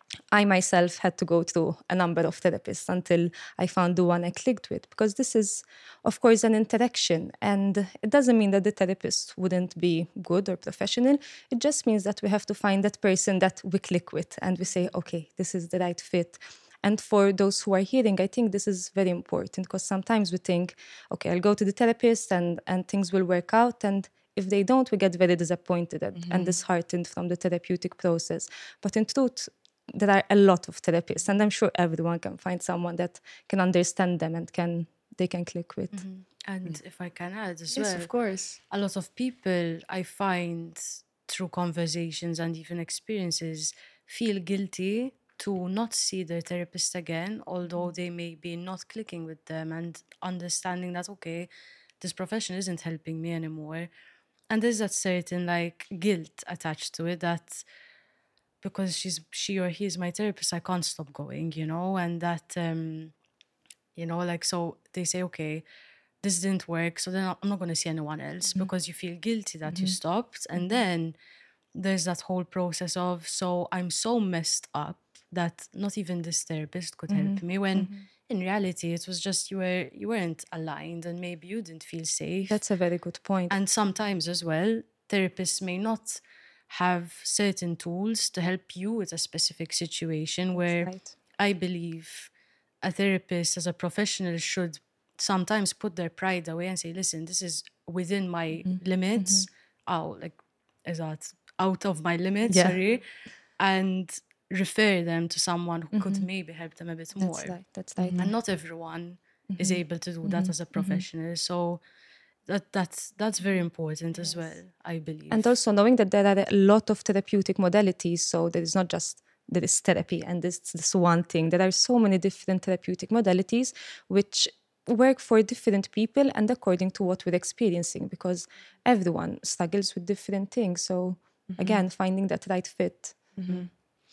I myself had to go through a number of therapists until I found the one I clicked with, because this is, of course, an interaction. And it doesn't mean that the therapist wouldn't be good or professional. It just means that we have to find that person that we click with and we say, okay, this is the right fit. And for those who are hearing, I think this is very important, because sometimes we think, okay, I'll go to the therapist and, and things will work out. And if they don't, we get very disappointed and, mm-hmm. and disheartened from the therapeutic process. But in truth, there are a lot of therapists, and I'm sure everyone can find someone that can understand them and can they can click with. Mm-hmm. And mm-hmm. if I can add as yes, well, of course, a lot of people I find through conversations and even experiences feel guilty to not see their therapist again, although they may be not clicking with them and understanding that, okay, this profession isn't helping me anymore. And there's that certain like guilt attached to it that because she's she or he is my therapist, I can't stop going, you know, and that, um, you know, like, so they say, okay, this didn't work, so then I'm not going to see anyone else, mm-hmm. because you feel guilty that mm-hmm. you stopped. And then there's that whole process of, so I'm so messed up that not even this therapist could mm-hmm. help me, when mm-hmm. in reality it was just you were you weren't aligned and maybe you didn't feel safe. That's a very good point. And sometimes as well, therapists may not have certain tools to help you with a specific situation. Where right. I believe a therapist as a professional should sometimes put their pride away and say, listen, this is within my mm-hmm. limits. Mm-hmm. Oh, like, is that out of my limits? Yeah. Sorry. And refer them to someone who mm-hmm. could maybe help them a bit more. That's right. That's right. Mm-hmm. And not everyone mm-hmm. is able to do mm-hmm. that as a professional. Mm-hmm. So That that's that's very important yes. as well, I believe. And also knowing that there are a lot of therapeutic modalities, so there is not just there is therapy and this this one thing. There are so many different therapeutic modalities which work for different people and according to what we're experiencing, because everyone struggles with different things. So mm-hmm. again, finding that right fit. Mm-hmm.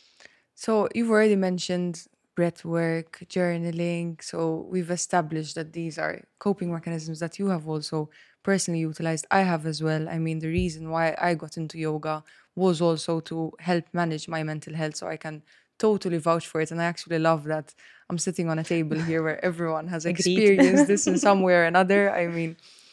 So you've already mentioned breath work, journaling. So we've established that these are coping mechanisms that you have also personally utilized. I have as well. I mean, the reason why I got into yoga was also to help manage my mental health. So I can totally vouch for it. And I actually love that I'm sitting on a table here where everyone has experienced this in some way or another. I mean,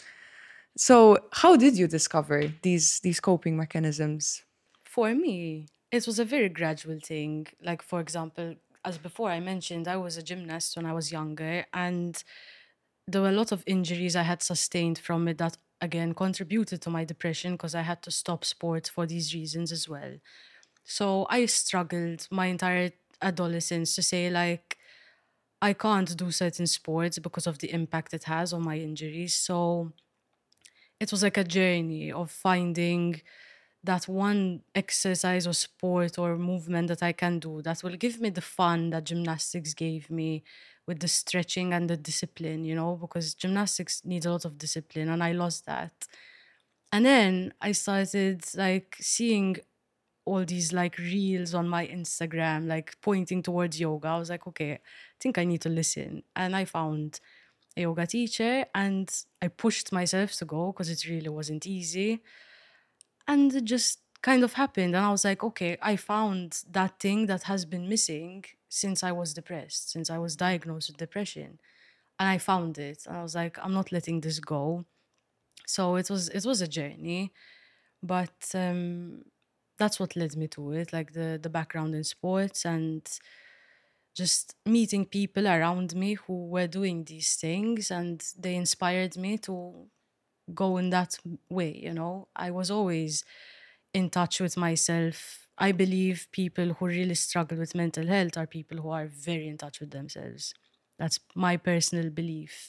so how did you discover these, these coping mechanisms? For me, it was a very gradual thing. Like, for example, as before I mentioned, I was a gymnast when I was younger, and there were a lot of injuries I had sustained from it that, again, contributed to my depression, because I had to stop sports for these reasons as well. So I struggled my entire adolescence to say, like, I can't do certain sports because of the impact it has on my injuries. So it was like a journey of finding that one exercise or sport or movement that I can do that will give me the fun that gymnastics gave me, with the stretching and the discipline, you know, because gymnastics needs a lot of discipline and I lost that. And then I started like seeing all these like reels on my Instagram, like pointing towards yoga. I was like, okay, I think I need to listen. And I found a yoga teacher and I pushed myself to go because it really wasn't easy. And it just kind of happened. And I was like, okay, I found that thing that has been missing since I was depressed, since I was diagnosed with depression. And I found it. And I was like, I'm not letting this go. So it was it was a journey. But um, that's what led me to it, like the the background in sports and just meeting people around me who were doing these things, and they inspired me to go in that way, you know. I was always in touch with myself. I believe people who really struggle with mental health are people who are very in touch with themselves. That's my personal belief.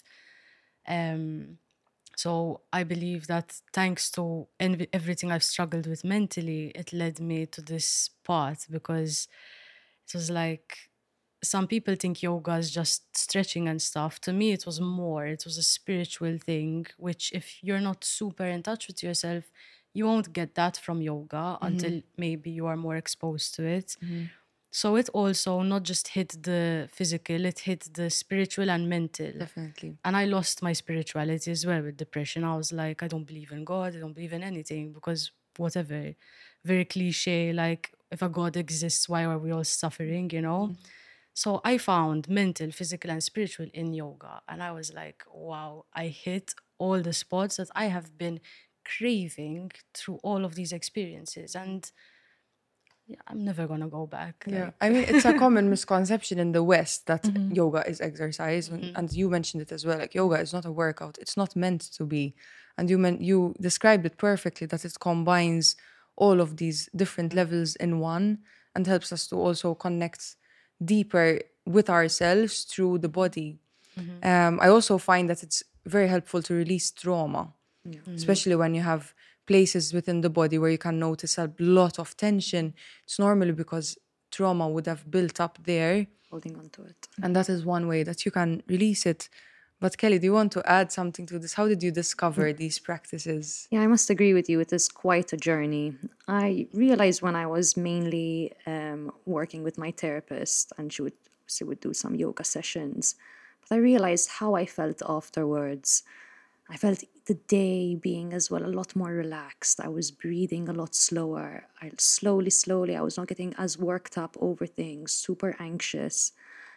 Um, so I believe that thanks to en- everything I've struggled with mentally, it led me to this path, because it was like, some people think yoga is just stretching and stuff. To me, it was more. It was a spiritual thing, which if you're not super in touch with yourself, you won't get that from yoga mm-hmm. until maybe you are more exposed to it. Mm-hmm. So it also not just hit the physical, it hit the spiritual and mental. Definitely. And I lost my spirituality as well with depression. I was like, I don't believe in God. I don't believe in anything, because whatever, very cliche, like if a God exists, why are we all suffering, you know? Mm-hmm. So I found mental, physical, and spiritual in yoga. And I was like, wow, I hit all the spots that I have been craving through all of these experiences. And yeah, I'm never going to go back. Yeah, like. I mean, it's a common misconception in the West that mm-hmm. yoga is exercise. Mm-hmm. And you mentioned it as well. Like, yoga is not a workout. It's not meant to be. And you meant, you described it perfectly, that it combines all of these different levels in one and helps us to also connect deeper with ourselves through the body. Mm-hmm. Um, I also find that it's very helpful to release trauma, yeah. mm-hmm. especially when you have places within the body where you can notice a lot of tension. It's normally because trauma would have built up there. Holding on to it. And that is one way that you can release it. But Kelly, do you want to add something to this? How did you discover these practices? Yeah, I must agree with you. It is quite a journey. I realized when I was mainly um, working with my therapist, and she would, she would do some yoga sessions, but I realized how I felt afterwards. I felt the day being as well a lot more relaxed. I was breathing a lot slower. I slowly, slowly, I was not getting as worked up over things, super anxious.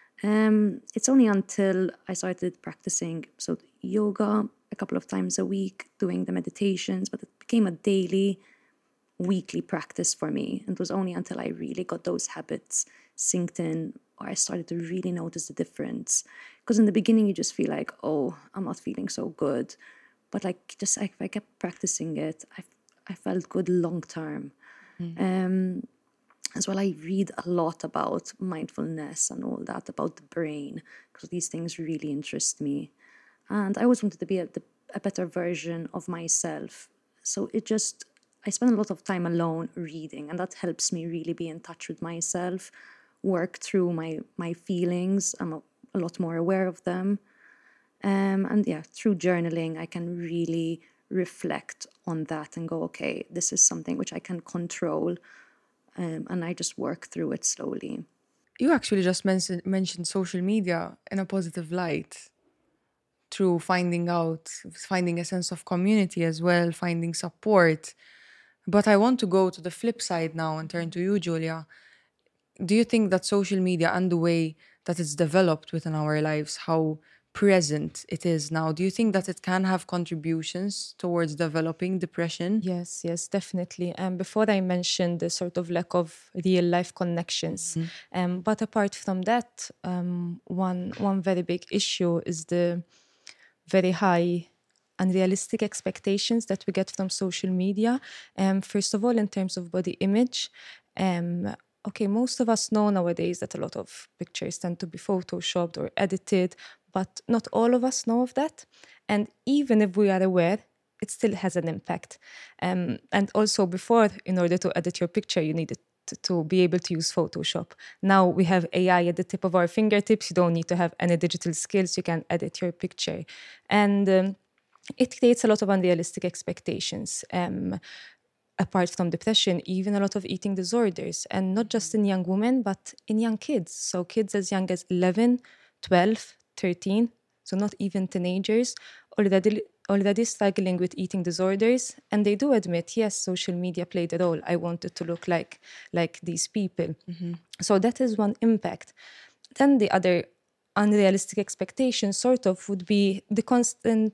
Um, it's only until I started practicing so yoga a couple of times a week, doing the meditations, but it became a daily, weekly practice for me. And it was only until I really got those habits synced in, or I started to really notice the difference. Because in the beginning, you just feel like, oh, I'm not feeling so good. But like, just if I kept practicing it, I, I felt good long term. Mm. Um, As well, I read a lot about mindfulness and all that, about the brain, because these things really interest me. And I always wanted to be a, a better version of myself. So it just, I spend a lot of time alone reading, and that helps me really be in touch with myself, work through my, my feelings. I'm a, a lot more aware of them. Um, and yeah, through journaling, I can really reflect on that and go, okay, this is something which I can control. Um, and I just work through it slowly. You actually just mentioned mentioned social media in a positive light, through finding out, finding a sense of community as well, finding support. But I want to go to the flip side now and turn to you, Julia. Do you think that social media and the way that it's developed within our lives, how present it is now, do you think that it can have contributions towards developing depression? Yes, yes, definitely. And um, before I mentioned the sort of lack of real life connections, mm-hmm. um, but apart from that, um, one one very big issue is the very high unrealistic expectations that we get from social media. Um, first of all, in terms of body image, um, okay, most of us know nowadays that a lot of pictures tend to be photoshopped or edited, but not all of us know of that. And even if we are aware, it still has an impact. Um, and also before, in order to edit your picture, you needed to, to be able to use Photoshop. Now we have A I at the tip of our fingertips. You don't need to have any digital skills. You can edit your picture. And um, it creates a lot of unrealistic expectations. Um, apart from depression, even a lot of eating disorders, and not just in young women, but in young kids. So kids as young as eleven, twelve, thirteen, so not even teenagers, already already struggling with eating disorders. And they do admit, yes, social media played a role. I wanted to look like, like these people. Mm-hmm. So that is one impact. Then the other unrealistic expectation sort of would be the constant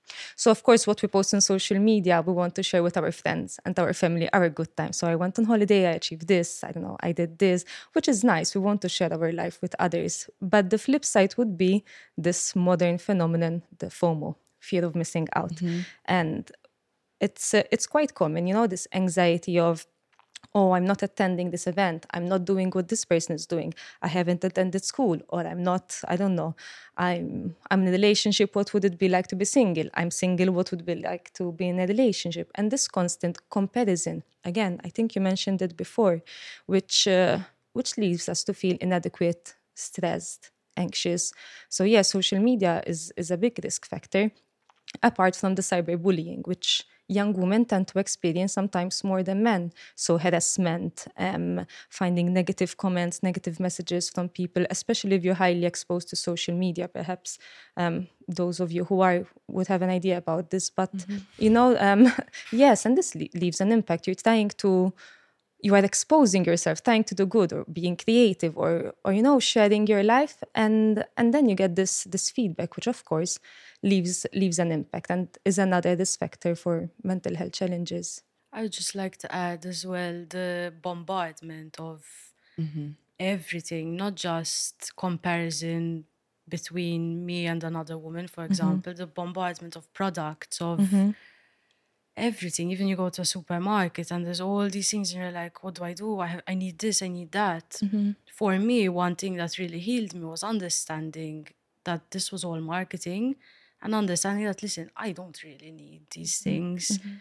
So, of course, what we post on social media, we want to share with our friends and our family our good time. So I went on holiday, I achieved this, I don't know, I did this, which is nice. We want to share our life with others. But the flip side would be this modern phenomenon, the FOMO, fear of missing out. Mm-hmm. And it's uh, it's quite common, you know, this anxiety of, oh, I'm not attending this event. I'm not doing what this person is doing. I haven't attended school, or I'm not, I don't know, I'm I'm in a relationship. What would it be like to be single? I'm single. What would it be like to be in a relationship? And this constant comparison, again, I think you mentioned it before, which uh, which leaves us to feel inadequate, stressed, anxious. So yeah, social media is, is a big risk factor, apart from the cyberbullying, which young women tend to experience sometimes more than men. So harassment, um, finding negative comments, negative messages from people, especially if you're highly exposed to social media. Perhaps um, those of you who are would have an idea about this. But, mm-hmm. you know, um, yes, and this le- leaves an impact. You're trying to, you are exposing yourself, trying to do good or being creative or, or you know, sharing your life. And and then you get this this feedback, which, of course, leaves leaves an impact and is another risk factor for mental health challenges. I would just like to add as well the bombardment of mm-hmm. everything, not just comparison between me and another woman, for example, mm-hmm. the bombardment of products, of mm-hmm. everything. Even you go to a supermarket and there's all these things and you're like, what do I do? I, have, I need this, I need that. Mm-hmm. For me, one thing that really healed me was understanding that this was all marketing and understanding that, listen, I don't really need these things. Mm-hmm.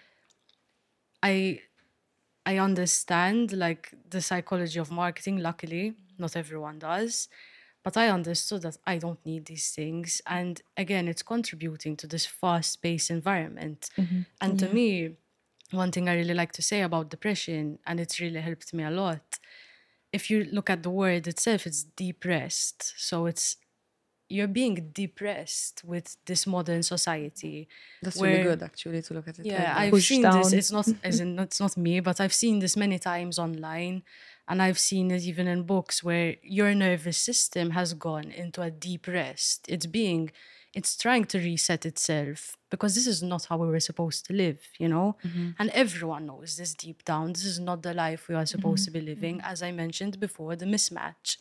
I I understand like the psychology of marketing, luckily, not everyone does. But I understood that I don't need these things. And again, it's contributing to this fast-paced environment. Mm-hmm. And yeah. to me, one thing I really like to say about depression, and it's really helped me a lot, if you look at the word itself, it's depressed. So it's, you're being depressed with this modern society. That's where, really good, actually, to look at it. Yeah, like I've seen down. this. It's not, as in, it's not me, but I've seen this many times online. And I've seen it even in books where your nervous system has gone into a deep rest. It's being, it's trying to reset itself because this is not how we were supposed to live, you know? Mm-hmm. And everyone knows this deep down. This is not the life we are supposed mm-hmm. to be living. As I mentioned before, the mismatch.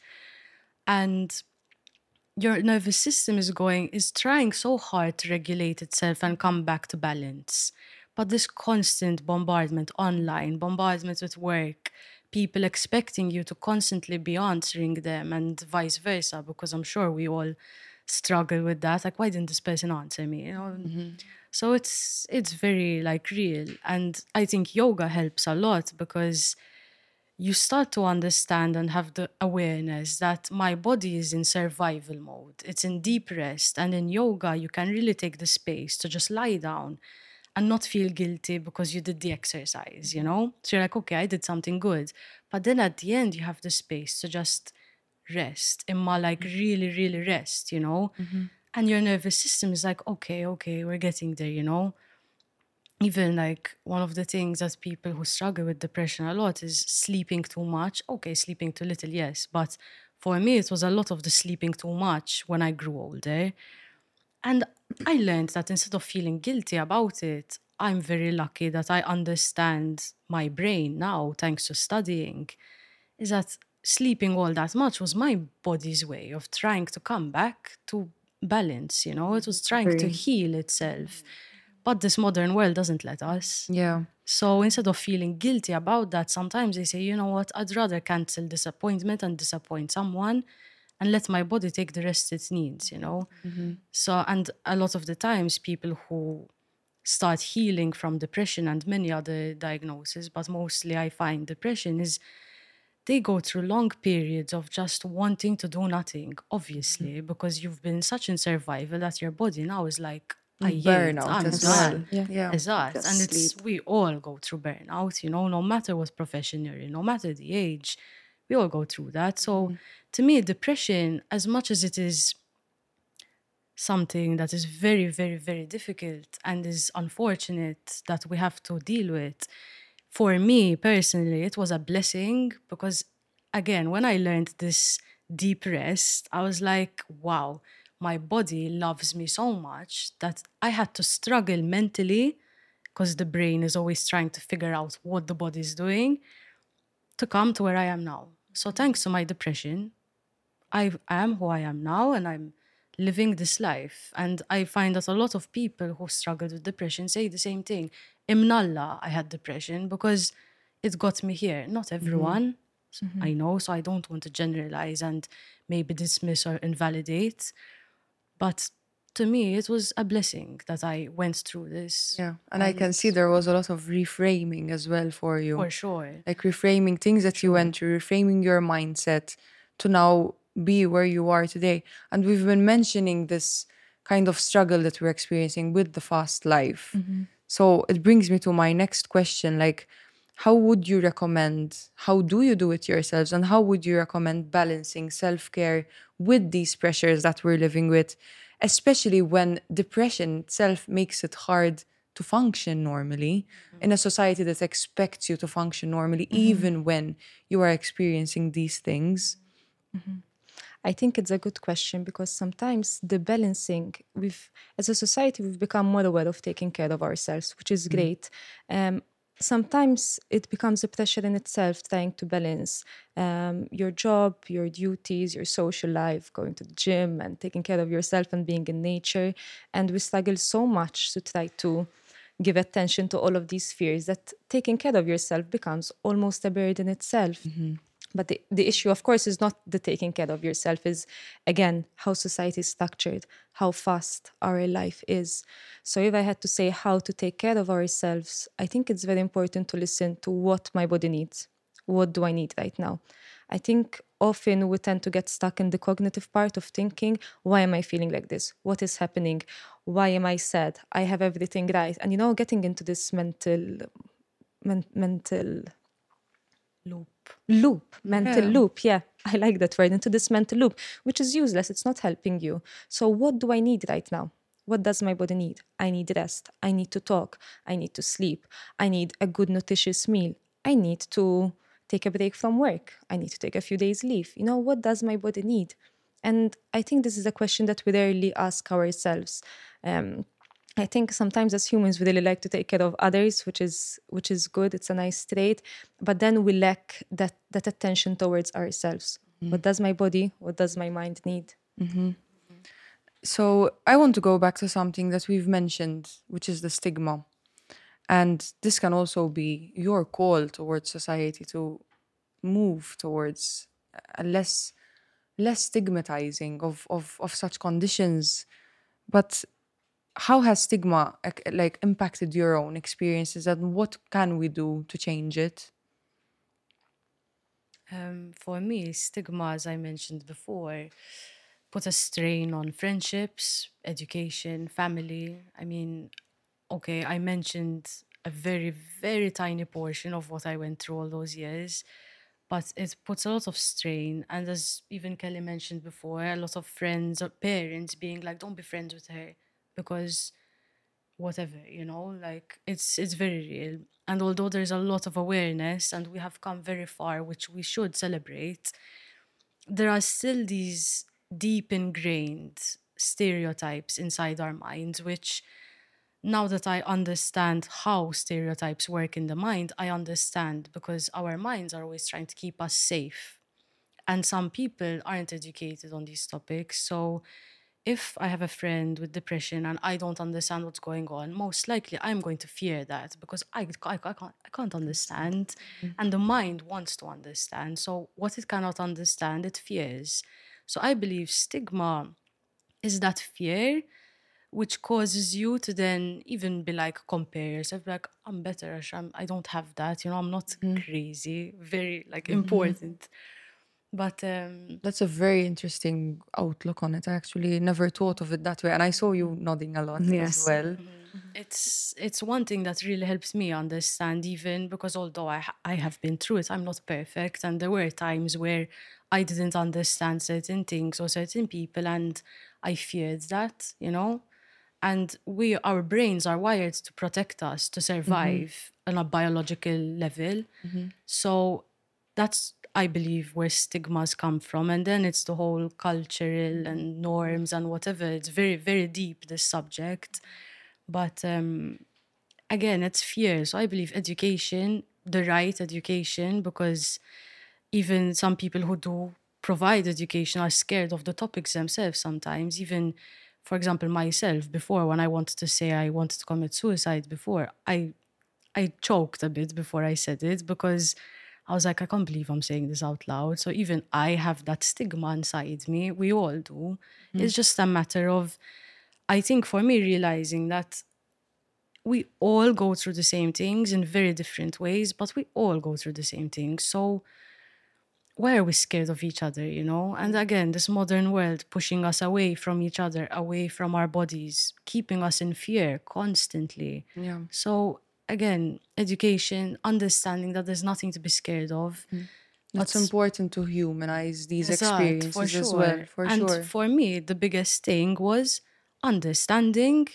And your nervous system is going, is trying so hard to regulate itself and come back to balance. But this constant bombardment online, bombardment with work, people expecting you to constantly be answering them and vice versa, because I'm sure we all struggle with that. Like, why didn't this person answer me? You know? Mm-hmm. So it's it's very like real. And I think yoga helps a lot because you start to understand and have the awareness that my body is in survival mode. It's in deep rest. And in yoga, you can really take the space to just lie down and not feel guilty because you did the exercise, you know? So you're like, okay, I did something good. But then at the end, you have the space to just rest. Imma, like, really, really rest, you know? Mm-hmm. And your nervous system is like, okay, okay, we're getting there, you know? Even, like, one of the things that people who struggle with depression a lot is sleeping too much. Okay, sleeping too little, yes. But for me, it was a lot of the sleeping too much when I grew older. And I learned that instead of feeling guilty about it, I'm very lucky that I understand my brain now, thanks to studying, is that sleeping all that much was my body's way of trying to come back to balance, you know? It was trying very. to heal itself. But this modern world doesn't let us. Yeah. So instead of feeling guilty about that, sometimes they say, you know what, I'd rather cancel this appointment and disappoint someone and let my body take the rest it needs, you know? Mm-hmm. So, and a lot of the times people who start healing from depression and many other diagnoses, but mostly I find depression is they go through long periods of just wanting to do nothing, obviously, mm-hmm. because you've been such in survival that your body now is like, I burnout as well. Yeah. Yeah. Exactly. And it's, sleep. we all go through burnout, you know, no matter what profession you're in, no matter the age, we all go through that. So mm-hmm. to me, depression, as much as it is something that is very, very, very difficult and is unfortunate that we have to deal with, for me personally, it was a blessing because, again, when I learned this deep rest, I was like, wow, my body loves me so much that I had to struggle mentally, because the brain is always trying to figure out what the body is doing, to come to where I am now. So thanks to my depression, I am who I am now, and I'm living this life. And I find that a lot of people who struggle with depression say the same thing. Imnallah, I had depression because it got me here. Not everyone, mm-hmm. I know, so I don't want to generalize and maybe dismiss or invalidate. But to me, it was a blessing that I went through this. Yeah, and, and I can see there was a lot of reframing as well for you. For sure. Like reframing things that sure. you went through, reframing your mindset to now be where you are today. And we've been mentioning this kind of struggle that we're experiencing with the fast life. Mm-hmm. So it brings me to my next question, like, how would you recommend, how do you do it yourselves, and how would you recommend balancing self-care with these pressures that we're living with, especially when depression itself makes it hard to function normally mm-hmm. in a society that expects you to function normally, mm-hmm. even when you are experiencing these things? Mm-hmm. I think it's a good question, because sometimes the balancing, we've, as a society, we've become more aware of taking care of ourselves, which is mm-hmm. great. Um, sometimes it becomes a pressure in itself, trying to balance um, your job, your duties, your social life, going to the gym and taking care of yourself and being in nature. And we struggle so much to try to give attention to all of these fears that taking care of yourself becomes almost a burden itself. Mm-hmm. But the, the issue, of course, is not the taking care of yourself, is, again, how society is structured, how fast our life is. So if I had to say how to take care of ourselves, I think it's very important to listen to what my body needs. What do I need right now? I think often we tend to get stuck in the cognitive part of thinking, why am I feeling like this? What is happening? Why am I sad? I have everything right. And, you know, getting into this mental, men- mental... loop. Loop, mental yeah. loop. Yeah, I like that word, into this mental loop, which is useless. It's not helping you. So what do I need right now? What does my body need? I need rest. I need to talk. I need to sleep. I need a good, nutritious meal. I need to take a break from work. I need to take a few days leave. You know, what does my body need? And I think this is a question that we rarely ask ourselves. Um, I think sometimes as humans, we really like to take care of others, which is which is good. It's a nice trait. But then we lack that, that attention towards ourselves. Mm-hmm. What does my body, what does my mind need? Mm-hmm. So I want to go back to something that we've mentioned, which is the stigma. And this can also be your call towards society to move towards a less, less stigmatizing of, of, of such conditions. But how has stigma like impacted your own experiences, and what can we do to change it? Um, for me, stigma, as I mentioned before, put a strain on friendships, education, family. I mean, okay, I mentioned a very, very tiny portion of what I went through all those years, but it puts a lot of strain. And as even Kelly mentioned before, a lot of friends or parents being like, don't be friends with her, because whatever, you know, like it's it's very real. And although there's a lot of awareness and we have come very far, which we should celebrate, there are still these deep ingrained stereotypes inside our minds, which now that I understand how stereotypes work in the mind, I understand, because our minds are always trying to keep us safe. And some people aren't educated on these topics. So if I have a friend with depression and I don't understand what's going on, most likely I'm going to fear that, because I, I, I, can't, I can't understand. Mm-hmm. And the mind wants to understand. So what it cannot understand, it fears. So I believe stigma is that fear which causes you to then even be like, compare yourself, like, I'm better, I'm, I don't have that, you know, I'm not mm-hmm. crazy, very like mm-hmm. important. But um, that's a very interesting outlook on it. I actually never thought of it that way, and I saw you nodding a lot yes. as well. Mm-hmm. It's it's one thing that really helps me understand, even because although I ha- I have been through it, I'm not perfect, and there were times where I didn't understand certain things or certain people, and I feared that, you know. And we, our brains are wired to protect us, to survive mm-hmm. on a biological level. Mm-hmm. So that's I believe, where stigmas come from. And then it's the whole cultural and norms and whatever. It's very, very deep, this subject. But um, again, it's fear. So I believe education, the right education, because even some people who do provide education are scared of the topics themselves sometimes. Even, for example, myself, before, when I wanted to say I wanted to commit suicide before, I I choked a bit before I said it, because I was like, I can't believe I'm saying this out loud. So even I have that stigma inside me. We all do. Mm. It's just a matter of, I think for me, realizing that we all go through the same things in very different ways, but we all go through the same things. So why are we scared of each other, you know? And again, this modern world pushing us away from each other, away from our bodies, keeping us in fear constantly. Yeah. So again, education, understanding that there's nothing to be scared of. Mm. It's important to humanize these Exact, experiences for sure. as well, for and sure. For me, the biggest thing was understanding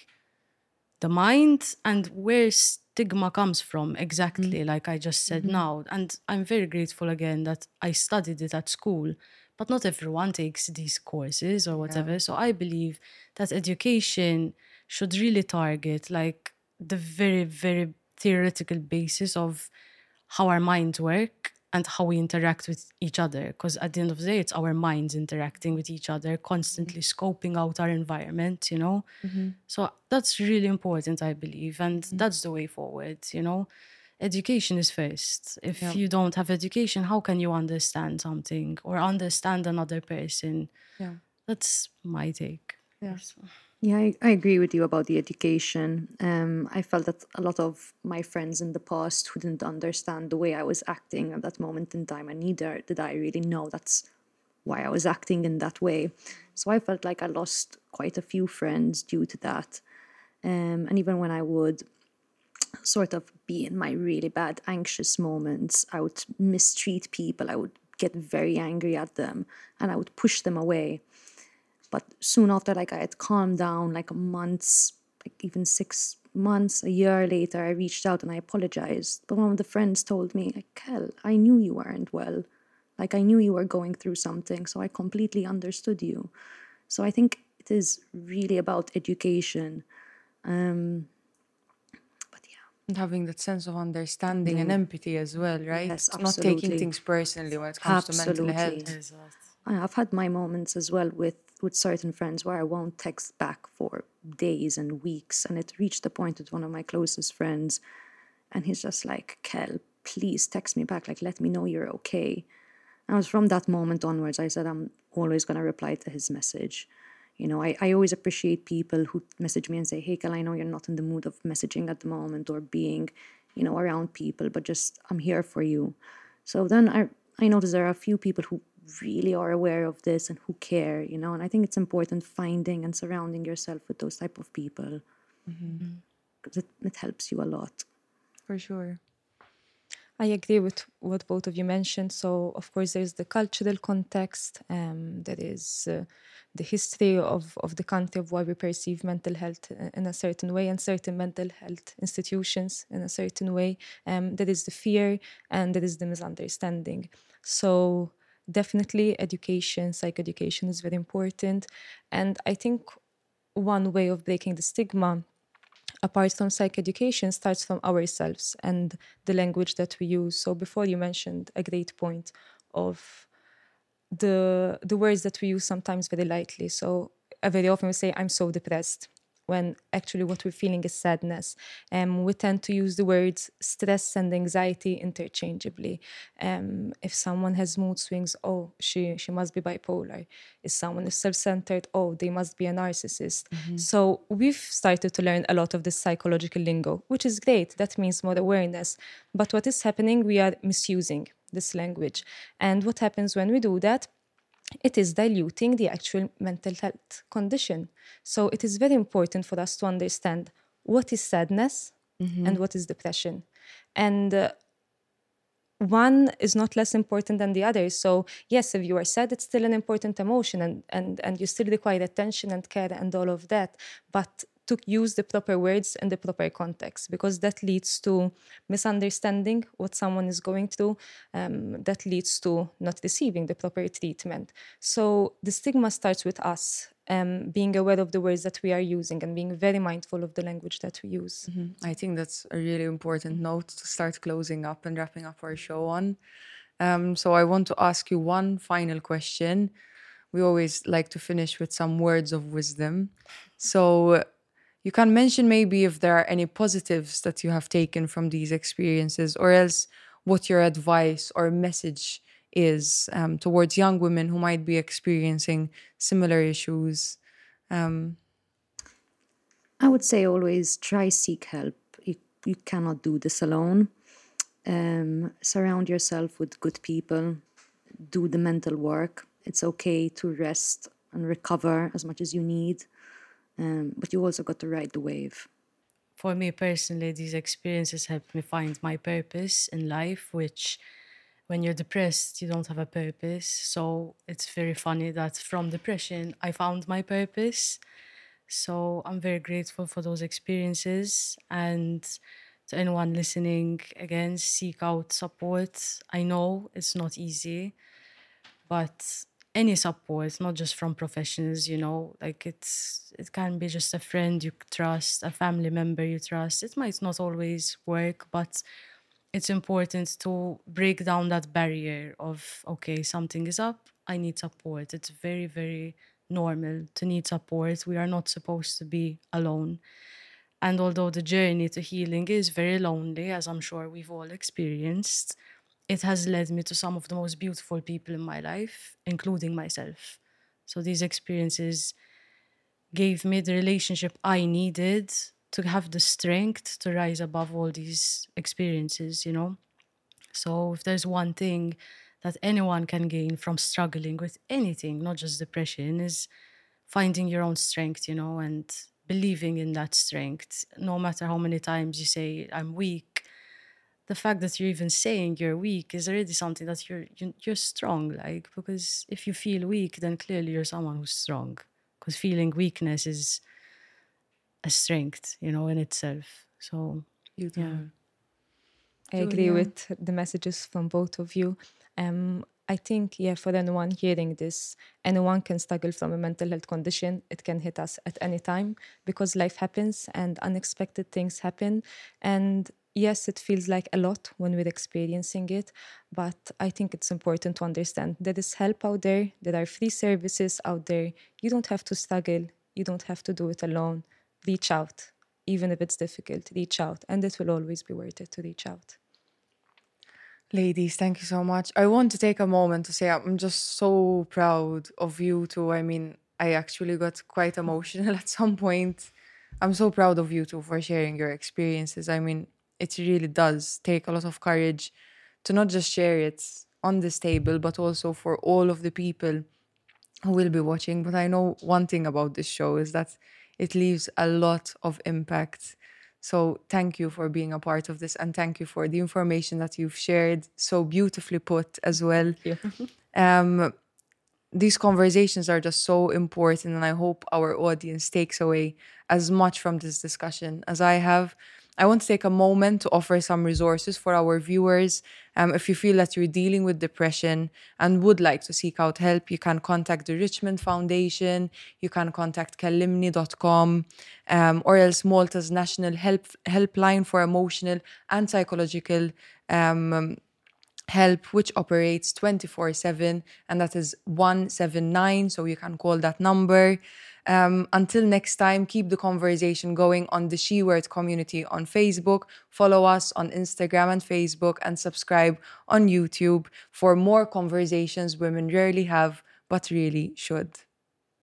the mind and where stigma comes from, exactly, mm. like I just said mm-hmm. now. And I'm very grateful again that I studied it at school, but not everyone takes these courses or whatever. Yeah. So I believe that education should really target like the very, very theoretical basis of how our minds work and how we interact with each other. Because at the end of the day, it's our minds interacting with each other, constantly mm-hmm. scoping out our environment, you know? Mm-hmm. So that's really important, I believe. And mm-hmm. that's the way forward, you know? Education is first. If yeah. you don't have education, how can you understand something or understand another person? Yeah. That's my take. Yeah. Yeah, I, I agree with you about the education. Um, I felt that a lot of my friends in the past who didn't understand the way I was acting at that moment in time, and neither did I really know that's why I was acting in that way. So I felt like I lost quite a few friends due to that. Um, and even when I would sort of be in my really bad, anxious moments, I would mistreat people. I would get very angry at them and I would push them away. But soon after, like I had calmed down, like months, like even six months, a year later, I reached out and I apologized. But one of the friends told me, like, Kel, I knew you weren't well. Like, I knew you were going through something, so I completely understood you. So I think it is really about education. Um, but yeah. And having that sense of understanding mm. and empathy as well, right? Yes, not taking things personally when it comes absolutely. to mental health. I've had my moments as well with, with certain friends where I won't text back for days and weeks. And it reached the point with one of my closest friends. And he's just like, Kel, please text me back. Like, let me know you're okay. And it was from that moment onwards, I said, I'm always going to reply to his message. You know, I, I always appreciate people who message me and say, hey, Kel, I know you're not in the mood of messaging at the moment or being, you know, around people, but just, I'm here for you. So then I, I noticed there are a few people who really are aware of this and who care, you know, and I think it's important finding and surrounding yourself with those type of people because mm-hmm. it, it helps you a lot. For sure. I agree with what both of you mentioned. So, of course, there's the cultural context. Um, there is uh, the history of, of the country of why we perceive mental health in a certain way and certain mental health institutions in a certain way. Um, there is the fear and there is the misunderstanding. So, definitely education, psychoeducation is very important. And I think one way of breaking the stigma apart from psychoeducation starts from ourselves and the language that we use. So before you mentioned a great point of the the words that we use sometimes very lightly. So uh, very often we say, I'm so depressed, when actually what we're feeling is sadness. Um, we tend to use the words stress and anxiety interchangeably. Um, if someone has mood swings, oh, she, she must be bipolar. If someone is self-centered, oh, they must be a narcissist. Mm-hmm. So we've started to learn a lot of this psychological lingo, which is great. That means more awareness. But what is happening, we are misusing this language. And what happens when we do that? It is diluting the actual mental health condition. So it is very important for us to understand what is sadness mm-hmm. and what is depression. And uh, one is not less important than the other. So yes, if you are sad, it's still an important emotion and, and, and you still require attention and care and all of that. But to use the proper words in the proper context, because that leads to misunderstanding what someone is going through, um, that leads to not receiving the proper treatment. So the stigma starts with us, um, being aware of the words that we are using and being very mindful of the language that we use. Mm-hmm. I think that's a really important note to start closing up and wrapping up our show on. Um, so I want to ask you one final question. We always like to finish with some words of wisdom. So you can mention maybe if there are any positives that you have taken from these experiences, or else what your advice or message is um, towards young women who might be experiencing similar issues. Um, I would say always try seek help. You, you cannot do this alone. Um, surround yourself with good people. Do the mental work. It's okay to rest and recover as much as you need, um, but you also got to ride the wave. For me personally, these experiences helped me find my purpose in life, which when you're depressed, you don't have a purpose. So it's very funny that from depression, I found my purpose. So I'm very grateful for those experiences. And to anyone listening, again, seek out support. I know it's not easy, but any support, not just from professionals, you know, like it's it can be just a friend you trust, a family member you trust. It might not always work, but it's important to break down that barrier of, okay, something is up, I need support. It's very, very normal to need support. We are not supposed to be alone. And although the journey to healing is very lonely, as I'm sure we've all experienced, it has led me to some of the most beautiful people in my life, including myself. So these experiences gave me the relationship I needed to have the strength to rise above all these experiences, you know? So if there's one thing that anyone can gain from struggling with anything, not just depression, is finding your own strength, you know, and believing in that strength. No matter how many times you say, I'm weak, the fact that you're even saying you're weak is already something that you're you're strong, like, because if you feel weak, then clearly you're someone who's strong, because feeling weakness is a strength, you know, in itself. So Beautiful. yeah, I agree with the messages from both of you. Um, I think, yeah, for anyone hearing this, anyone can struggle from a mental health condition. It can hit us at any time because life happens and unexpected things happen. And yes, it feels like a lot when we're experiencing it, but I think it's important to understand there is help out there. There are free services out there. You don't have to struggle. You don't have to do it alone. Reach out. Even if it's difficult, reach out. And it will always be worth it to reach out. Ladies, thank you so much. I want to take a moment to say I'm just so proud of you two. I mean, I actually got quite emotional at some point. I'm so proud of you two for sharing your experiences. I mean, it really does take a lot of courage to not just share it on this table, but also for all of the people who will be watching. But I know one thing about this show is that it leaves a lot of impact. So thank you for being a part of this, and thank you for the information that you've shared, so beautifully put as well. um, these conversations are just so important, and I hope our audience takes away as much from this discussion as I have. I want to take a moment to offer some resources for our viewers. Um, if you feel that you're dealing with depression and would like to seek out help, you can contact the Richmond Foundation, you can contact Kellimni dot com, um, or else Malta's National Help Helpline for Emotional and Psychological um, Help, which operates twenty-four seven, and that is one seven nine, so you can call that number. Um, until next time, keep the conversation going on the She Word community on Facebook. Follow us on Instagram and Facebook, and subscribe on YouTube for more conversations women rarely have but really should.